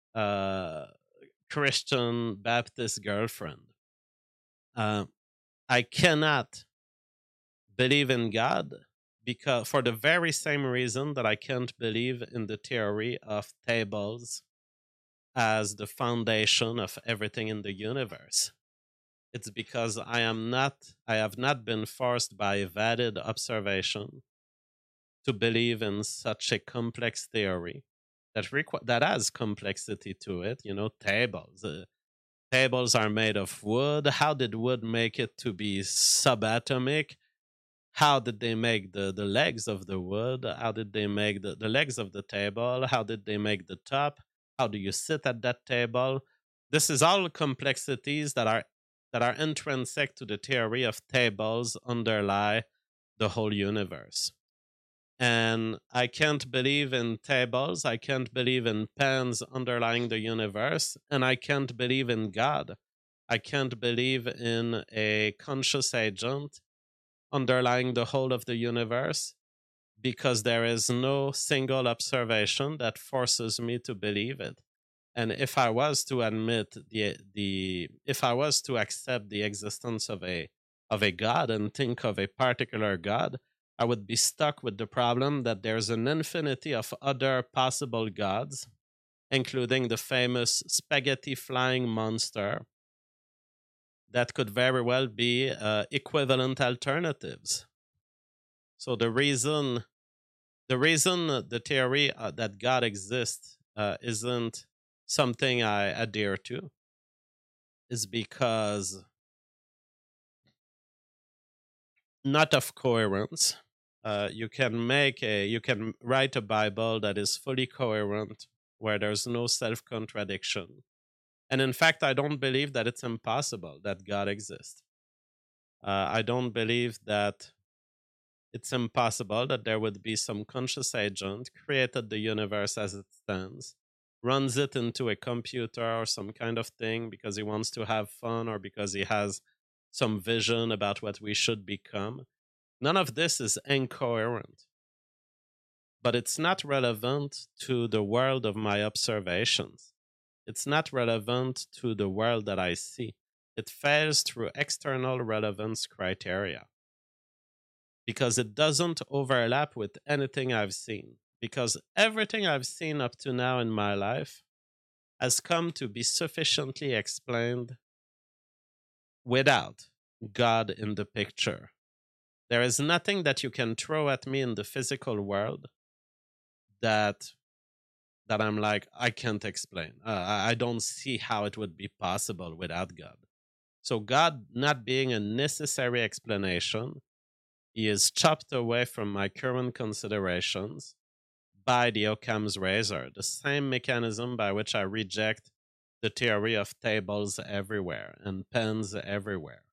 Christian Baptist girlfriend. I I cannot believe in God because for the very same reason that I can't believe in the theory of tables as the foundation of everything in the universe. It's because I have not been forced by valid observation to believe in such a complex theory that has complexity to it. Tables. Tables are made of wood. How did wood make it to be subatomic? How did they make the legs of the wood? How did they make the legs of the table? How did they make the top? How do you sit at that table? This is all complexities that are intrinsic to the theory of tables underlie the whole universe. And I can't believe in tables, I can't believe in pens underlying the universe, and I can't believe in God. I can't believe in a conscious agent underlying the whole of the universe because there is no single observation that forces me to believe it. And if I was to admit if I was to accept the existence of a God and think of a particular God, I would be stuck with the problem that there's an infinity of other possible gods, including the famous spaghetti flying monster, that could very well be equivalent alternatives. So the reason the theory that God exists isn't something I adhere to is because not of coherence. You can write a Bible that is fully coherent, where there's no self-contradiction. And in fact, I don't believe that it's impossible that God exists. I don't believe that it's impossible that there would be some conscious agent created the universe as it stands, runs it into a computer or some kind of thing because he wants to have fun or because he has some vision about what we should become. None of this is incoherent. But it's not relevant to the world of my observations. It's not relevant to the world that I see. It fails through external relevance criteria because it doesn't overlap with anything I've seen. Because everything I've seen up to now in my life has come to be sufficiently explained without God in the picture. There is nothing that you can throw at me in the physical world that I'm like, I can't explain. I don't see how it would be possible without God. So God not being a necessary explanation, he is chopped away from my current considerations by the Occam's razor, the same mechanism by which I reject the theory of tables everywhere and pens everywhere.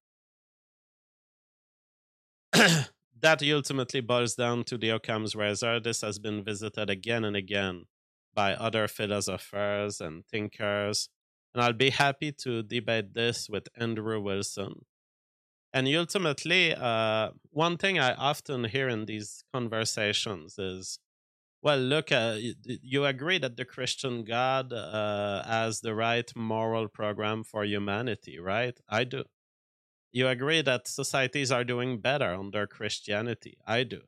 That ultimately boils down to the Occam's razor. This has been visited again and again by other philosophers and thinkers, and I'll be happy to debate this with Andrew Wilson. And ultimately, one thing I often hear in these conversations is, well, look, you agree that the Christian God has the right moral program for humanity, right? I do. You agree that societies are doing better under Christianity? I do.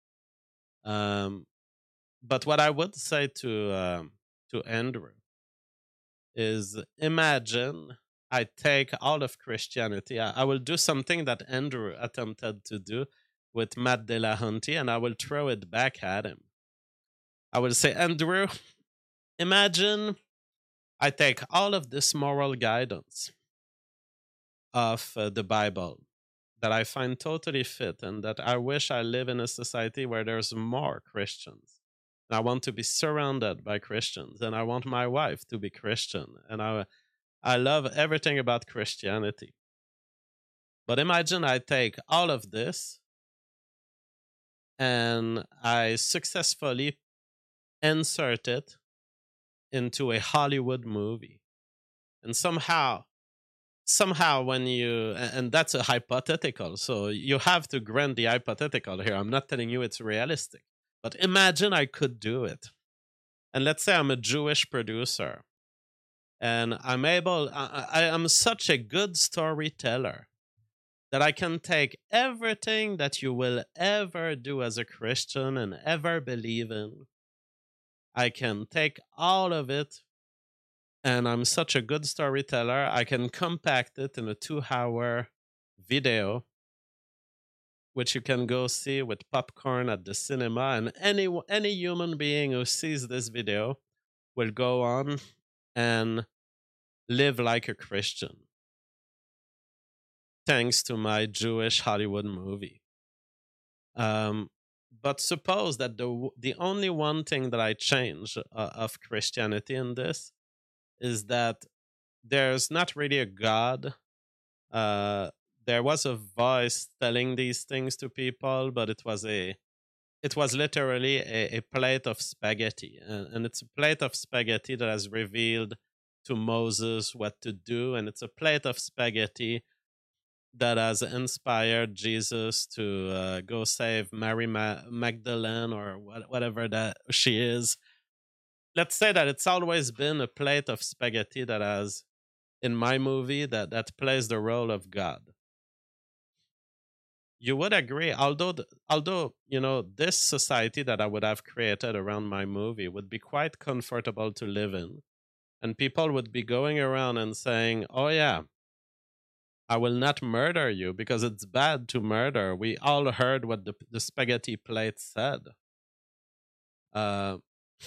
But what I would say to Andrew is, imagine I take all of Christianity. I will do something that Andrew attempted to do with Matt Dillahunty, and I will throw it back at him. I will say, Andrew, imagine I take all of this moral guidance of the Bible that I find totally fit and that I wish I live in a society where there's more Christians. And I want to be surrounded by Christians, and I want my wife to be Christian, and I love everything about Christianity. But imagine I take all of this and I successfully insert it into a Hollywood movie. And somehow when you, and that's a hypothetical, so you have to grant the hypothetical here. I'm not telling you it's realistic, but imagine I could do it. And let's say I'm a Jewish producer and I'm able, I am such a good storyteller that I can take everything that you will ever do as a Christian and ever believe in. I can take all of it, and I'm such a good storyteller. I can compact it in a 2-hour video, which you can go see with popcorn at the cinema. And any human being who sees this video will go on and live like a Christian, thanks to my Jewish Hollywood movie. But suppose that the only one thing that I change of Christianity in this is that there's not really a God. There was a voice telling these things to people, but it was literally a plate of spaghetti, and it's a plate of spaghetti that has revealed to Moses what to do, and it's a plate of spaghetti that has inspired Jesus to go save Mary Magdalene or whatever that she is. Let's say that it's always been a plate of spaghetti that has, in my movie, that plays the role of God. You would agree, although this society that I would have created around my movie would be quite comfortable to live in, and people would be going around and saying, "Oh yeah, I will not murder you because it's bad to murder." We all heard what the spaghetti plate said. Uh,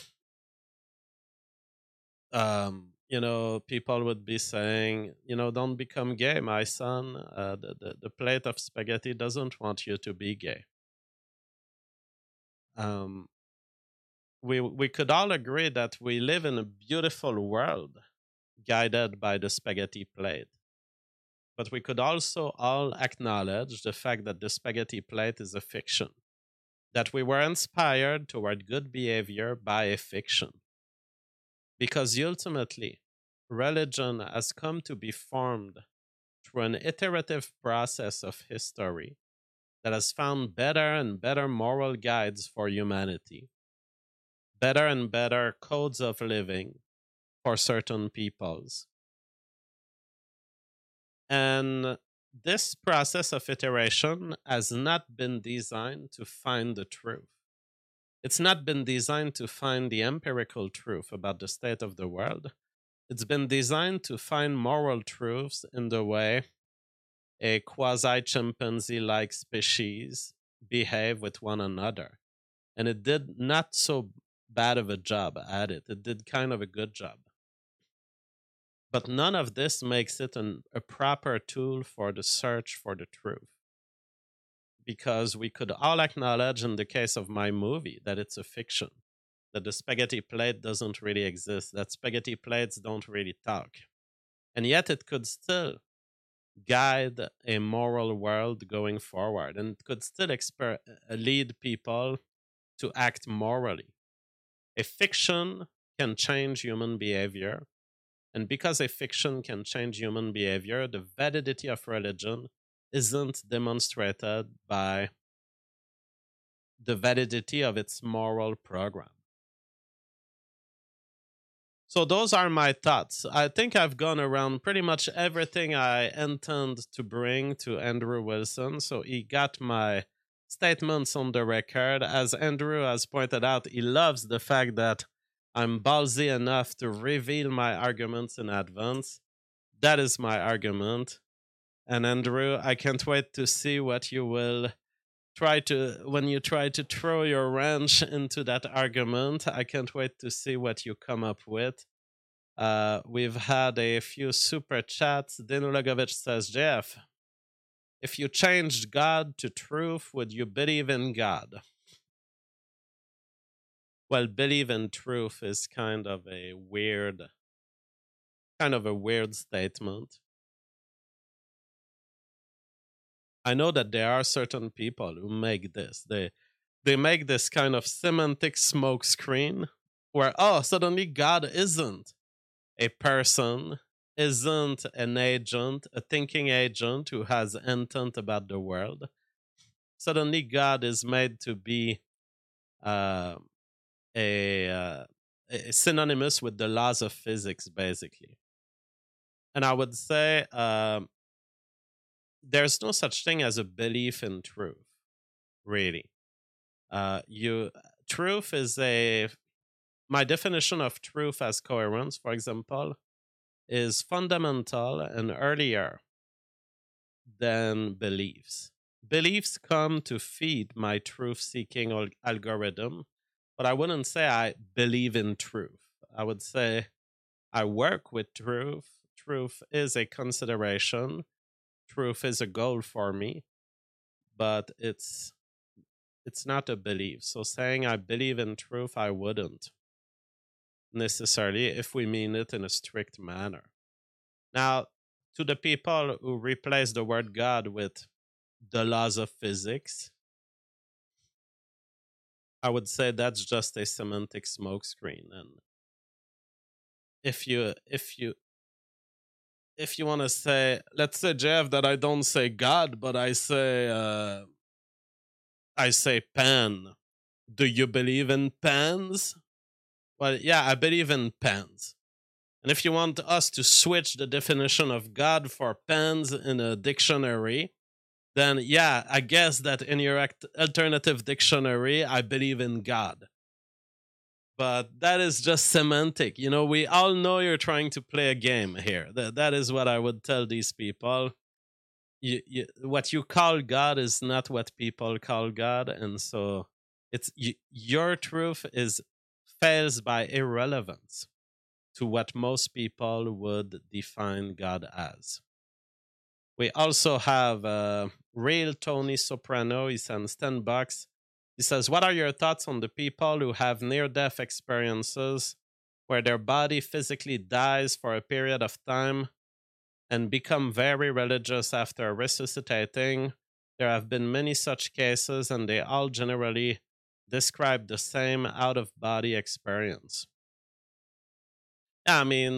people would be saying, "Don't become gay, my son. The plate of spaghetti doesn't want you to be gay." Um, we could all agree that we live in a beautiful world guided by the spaghetti plate. But we could also all acknowledge the fact that the spaghetti plate is a fiction, that we were inspired toward good behavior by a fiction. Because ultimately, religion has come to be formed through an iterative process of history that has found better and better moral guides for humanity, better and better codes of living for certain peoples. And this process of iteration has not been designed to find the truth. It's not been designed to find the empirical truth about the state of the world. It's been designed to find moral truths in the way a quasi-chimpanzee-like species behave with one another. And it did not so bad of a job at it. It did kind of a good job. But none of this makes it a proper tool for the search for the truth. Because we could all acknowledge in the case of my movie that it's a fiction, that the spaghetti plate doesn't really exist, that spaghetti plates don't really talk. And yet it could still guide a moral world going forward, and it could still lead people to act morally. A fiction can change human behavior, and because a fiction can change human behavior, the validity of religion isn't demonstrated by the validity of its moral program. So those are my thoughts. I think I've gone around pretty much everything I intend to bring to Andrew Wilson. So he got my statements on the record. As Andrew has pointed out, he loves the fact that I'm ballsy enough to reveal my arguments in advance. That is my argument. And Andrew, I can't wait to see what you will when you try to throw your wrench into that argument. I can't wait to see what you come up with. We've had a few super chats. Dino Logovich says, "Jeff, if you changed God to truth, would you believe in God?" Well, believe in truth is kind of a weird statement. I know that there are certain people who make this. They make this kind of semantic smokescreen where, suddenly God isn't a person, isn't an agent, a thinking agent who has intent about the world. Suddenly God is made to be synonymous with the laws of physics, basically. And I would say there's no such thing as a belief in truth, really. You truth is a My definition of truth as coherence, for example, is fundamental and earlier than beliefs. Beliefs come to feed my truth seeking algorithm, but I wouldn't say I believe in truth. I would say I work with truth. Truth is a consideration, truth is a goal for me, but it's not a belief. So saying I believe in truth, I wouldn't necessarily if we mean it in a strict manner. Now, to the people who replace the word God with the laws of physics, I would say that's just a semantic smokescreen. And if you want to say, let's say, Jeff, that I don't say God, but I say pen. Do you believe in pens? Well, yeah, I believe in pens. And if you want us to switch the definition of God for pens in a dictionary, then yeah, I guess that in your alternative dictionary, I believe in God. But that is just semantic. We all know you're trying to play a game here. That is what I would tell these people. What you call God is not what people call God. And so your truth fails by irrelevance to what most people would define God as. We also have real Tony Soprano. He sends $10. He says, what are your thoughts on the people who have near-death experiences where their body physically dies for a period of time and become very religious after resuscitating? There have been many such cases, and they all generally describe the same out-of-body experience. Yeah, I mean,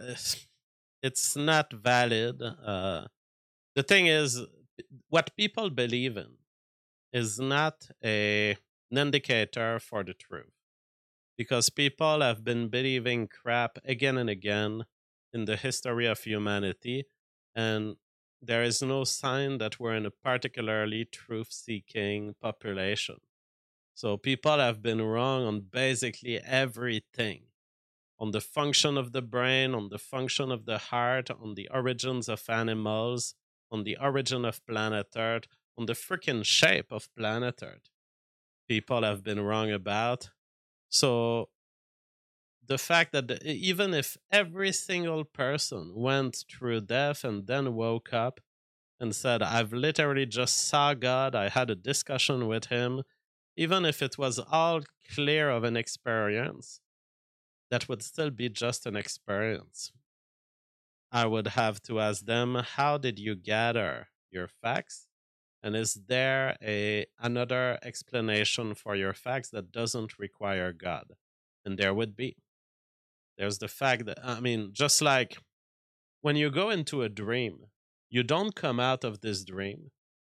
it's not valid. The thing is, what people believe in is not an indicator for the truth, because people have been believing crap again and again in the history of humanity, and there is no sign that we're in a particularly truth-seeking population. So people have been wrong on basically everything. On the function of the brain, on the function of the heart, on the origins of animals, on the origin of planet Earth, on the freaking shape of planet Earth. People have been wrong about. So the fact that even if every single person went through death and then woke up and said, I've literally just saw God, I had a discussion with him, even if it was all clear of an experience, that would still be just an experience. I would have to ask them, how did you gather your facts? And is there another explanation for your facts that doesn't require God? And there would be. There's the fact that, just like when you go into a dream, you don't come out of this dream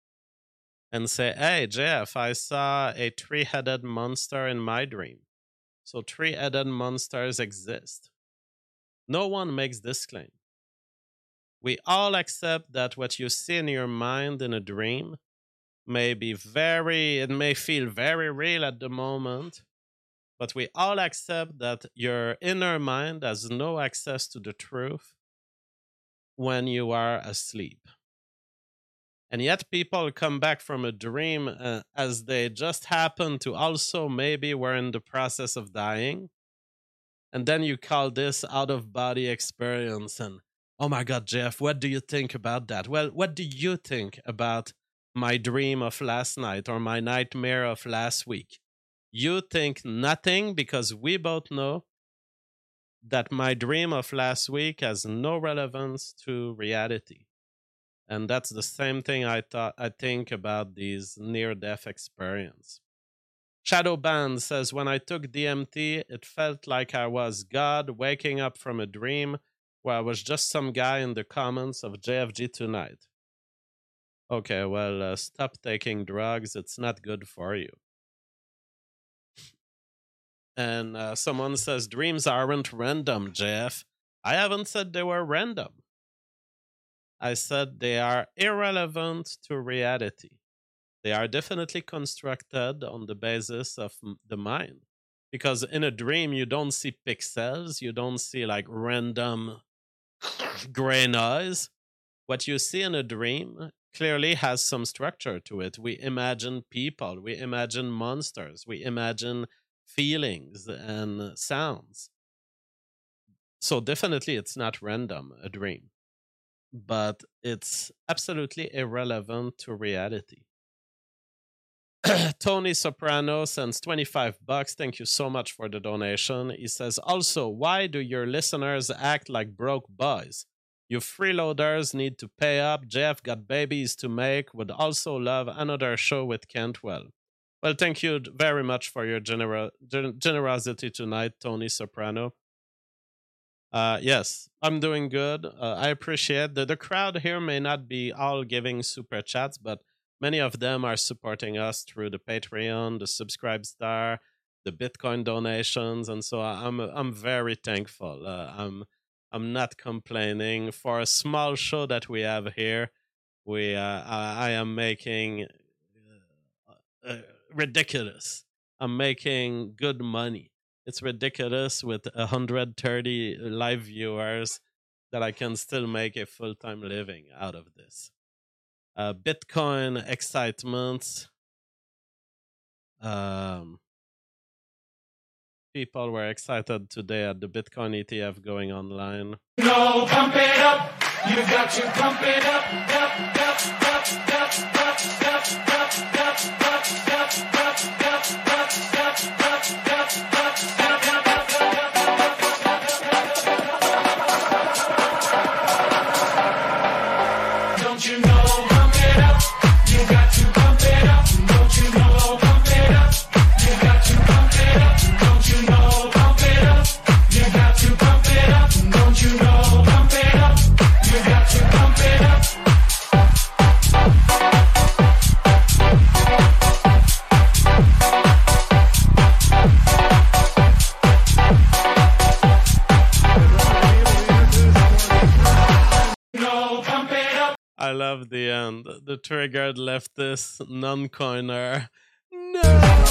and say, hey, Jeff, I saw a three-headed monster in my dream. So three-headed monsters exist. No one makes this claim. We all accept that what you see in your mind in a dream it may feel very real at the moment, but we all accept that your inner mind has no access to the truth when you are asleep. And yet people come back from a dream as they just happen to also maybe were in the process of dying. And then you call this out-of-body experience. And, oh my God, Jeff, what do you think about that? Well, what do you think about my dream of last night or my nightmare of last week? You think nothing, because we both know that my dream of last week has no relevance to reality. And that's the same thing I think about these near-death experiences. Shadowband says, when I took DMT, it felt like I was God waking up from a dream where I was just some guy in the comments of JFG Tonight. Okay, well, stop taking drugs. It's not good for you. And someone says, dreams aren't random, Jeff. I haven't said they were random. I said they are irrelevant to reality. They are definitely constructed on the basis of the mind. Because in a dream, you don't see pixels, you don't see like random gray noise. What you see in a dream clearly has some structure to it. We imagine people, we imagine monsters, we imagine feelings and sounds. So definitely it's not random, a dream, but it's absolutely irrelevant to reality. Tony Soprano sends $25. Thank you so much for the donation. He says, also, why do your listeners act like broke boys? You freeloaders need to pay up. Jeff got babies to make. Would also love another show with Cantwell. Well, thank you very much for your generosity tonight, Tony Soprano. Yes, I'm doing good. I appreciate that the crowd here may not be all giving super chats, but many of them are supporting us through the Patreon, the Subscribe Star, the Bitcoin donations, and so I'm very thankful. I'm not complaining for a small show that we have here. I am making ridiculous. I'm making good money. It's ridiculous with 130 live viewers that I can still make a full-time living out of this. Bitcoin excitement. People were excited today at the Bitcoin ETF going online. No, pump it up. You got to pump it up. Don't you know? Pump it up. You got to pump it up. Don't you know? Pump it up. You got to pump it up. Don't you know? Pump it up. You got to pump it up. Don't you know? Pump it up. You got to pump it up. No, pump it up. I love the end. The triggered leftist non-coiner. No!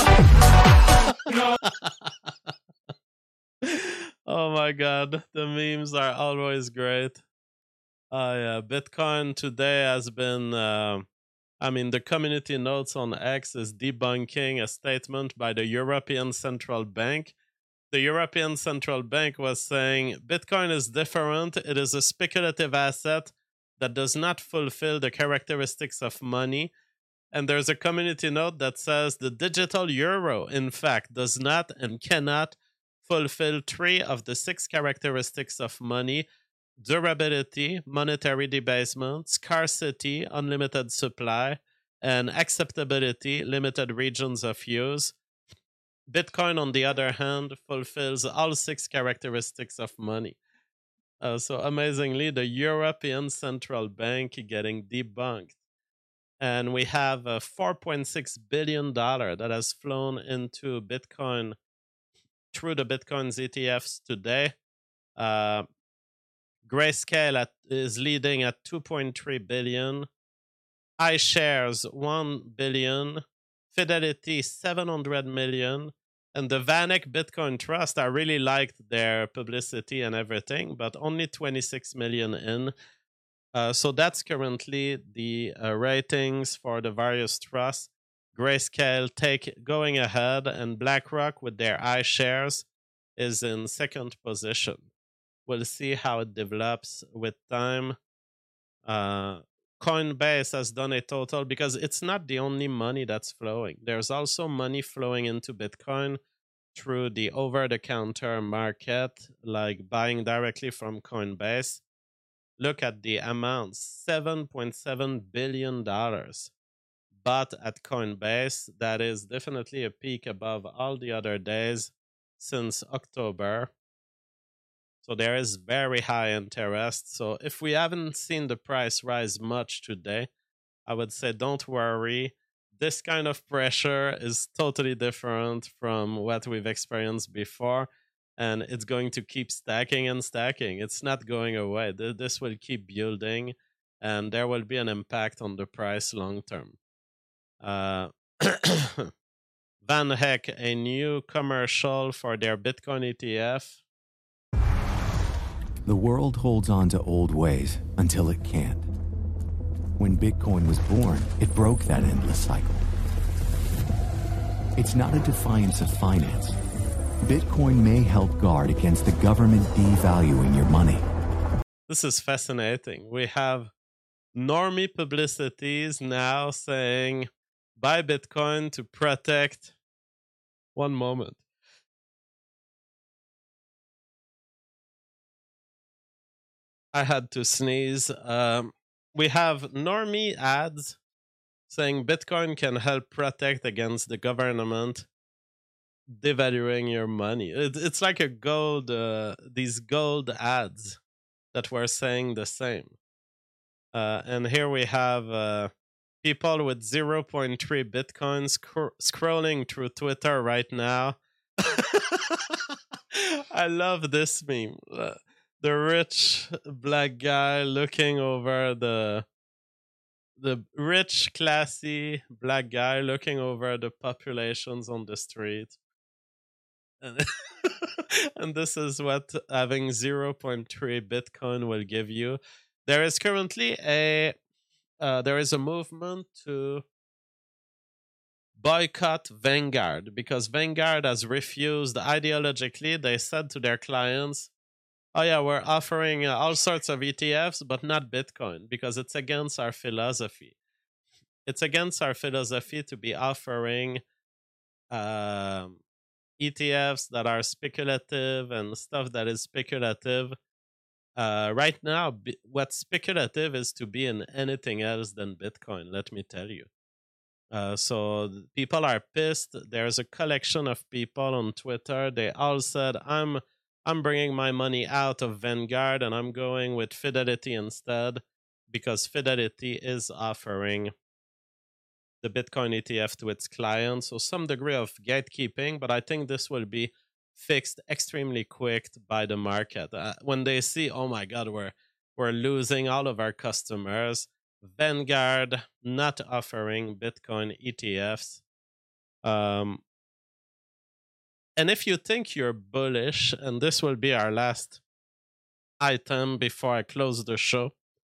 Oh my god, the memes are always great. Yeah, Bitcoin today has been. The community notes on X is debunking a statement by the European Central Bank. The European Central Bank was saying Bitcoin is different. It is a speculative asset that does not fulfill the characteristics of money. And there's a community note that says the digital euro, in fact, does not and cannot fulfill 3 of the 6 characteristics of money: durability, monetary debasement, scarcity, unlimited supply, and acceptability, limited regions of use. Bitcoin, on the other hand, fulfills all 6 characteristics of money. So amazingly, the European Central Bank getting debunked. And we have a $4.6 billion that has flown into Bitcoin through the Bitcoin's ETFs today. Grayscale is leading at 2.3 billion. iShares 1 billion. Fidelity 700 million. And the Vanek Bitcoin Trust, I really liked their publicity and everything, but only 26 million in. So that's currently the ratings for the various trusts. Grayscale going ahead, and BlackRock with their iShares is in second position. We'll see how it develops with time. Coinbase has done a total, because it's not the only money that's flowing. There's also money flowing into Bitcoin through the over-the-counter market, like buying directly from Coinbase. Look at the amounts, $7.7 billion bought at Coinbase. That is definitely a peak above all the other days since October. So there is very high interest. So if we haven't seen the price rise much today, I would say don't worry. This kind of pressure is totally different from what we've experienced before. And it's going to keep stacking and stacking. It's not going away. This will keep building. and there will be an impact on the price long term. Van Heck, a new commercial for their Bitcoin ETF. The world holds on to old ways until it can't. When Bitcoin was born, it broke that endless cycle. It's not a defiance of finance. Bitcoin may help guard against the government devaluing your money. This is fascinating. We have normie publicities now saying buy Bitcoin to protect. One moment. I had to sneeze. We have normie ads saying Bitcoin can help protect against the government devaluing your money. It's like a gold, these gold ads that were saying the same. And here we have people with 0.3 Bitcoin scrolling through Twitter right now. I love this meme. The rich black guy looking over the rich, classy black guy looking over the populations on the street. And, and this is what having 0.3 Bitcoin will give you. There is currently there is a movement to boycott Vanguard because Vanguard has refused ideologically. They said to their clients, oh yeah, we're offering all sorts of ETFs, but not Bitcoin because it's against our philosophy. It's against our philosophy to be offering ETFs that are speculative and stuff that is speculative. Right now, what's speculative is to be in anything else than Bitcoin, let me tell you. So people are pissed. There's a collection of people on Twitter. They all said, I'm bringing my money out of Vanguard and I'm going with Fidelity instead because Fidelity is offering the Bitcoin ETF to its clients. So some degree of gatekeeping, but I think this will be fixed extremely quick by the market. When they see, oh my God, we're losing all of our customers, Vanguard not offering Bitcoin ETFs. And if you think you're bullish, and this will be our last item before I close the show,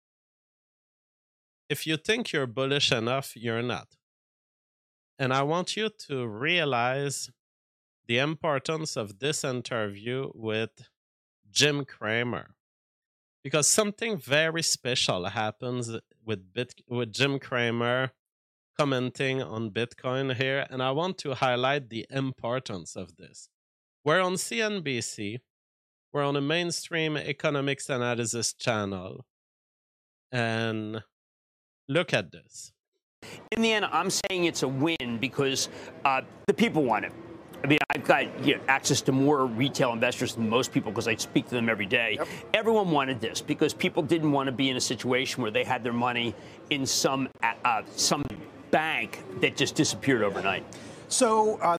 if you think you're bullish enough, you're not. And I want you to realize the importance of this interview with Jim Cramer. Because something very special happens with Jim Cramer commenting on Bitcoin here, and I want to highlight the importance of this. We're on CNBC. We're on a mainstream economics analysis channel. And look at this. In the end, I'm saying it's a win because the people want it. I mean, I've got access to more retail investors than most people because I speak to them every day. Yep. Everyone wanted this because people didn't want to be in a situation where they had their money in some bank that just disappeared overnight. So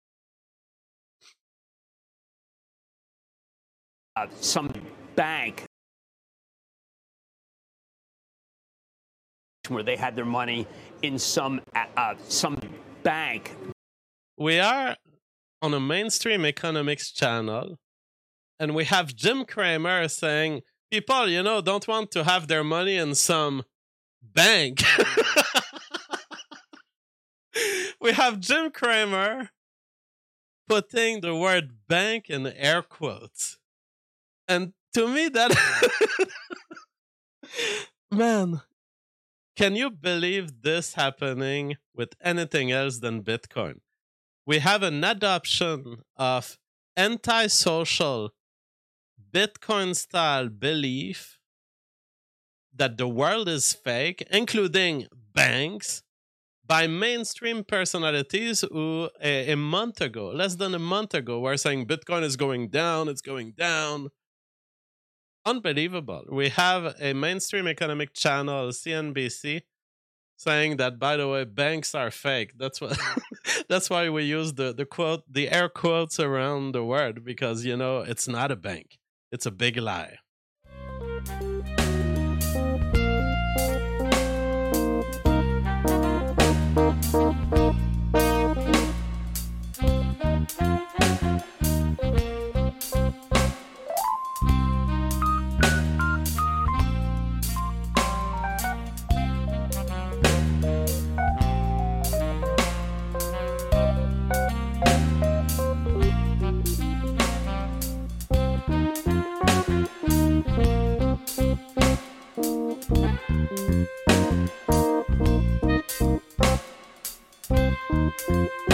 some bank where they had their money in some bank. We are on a mainstream economics channel, and we have Jim Cramer saying people, don't want to have their money in some bank. We have Jim Cramer putting the word bank in air quotes. And to me, that... Man, can you believe this happening with anything else than Bitcoin? We have an adoption of antisocial Bitcoin-style belief that the world is fake, including banks, by mainstream personalities who a month ago, less than a month ago, were saying Bitcoin is going down, it's going down. Unbelievable. We have a mainstream economic channel, CNBC, saying that, by the way, banks are fake. That's what. That's why we use the quote, the air quotes around the word, because it's not a bank. It's a big lie. Bye.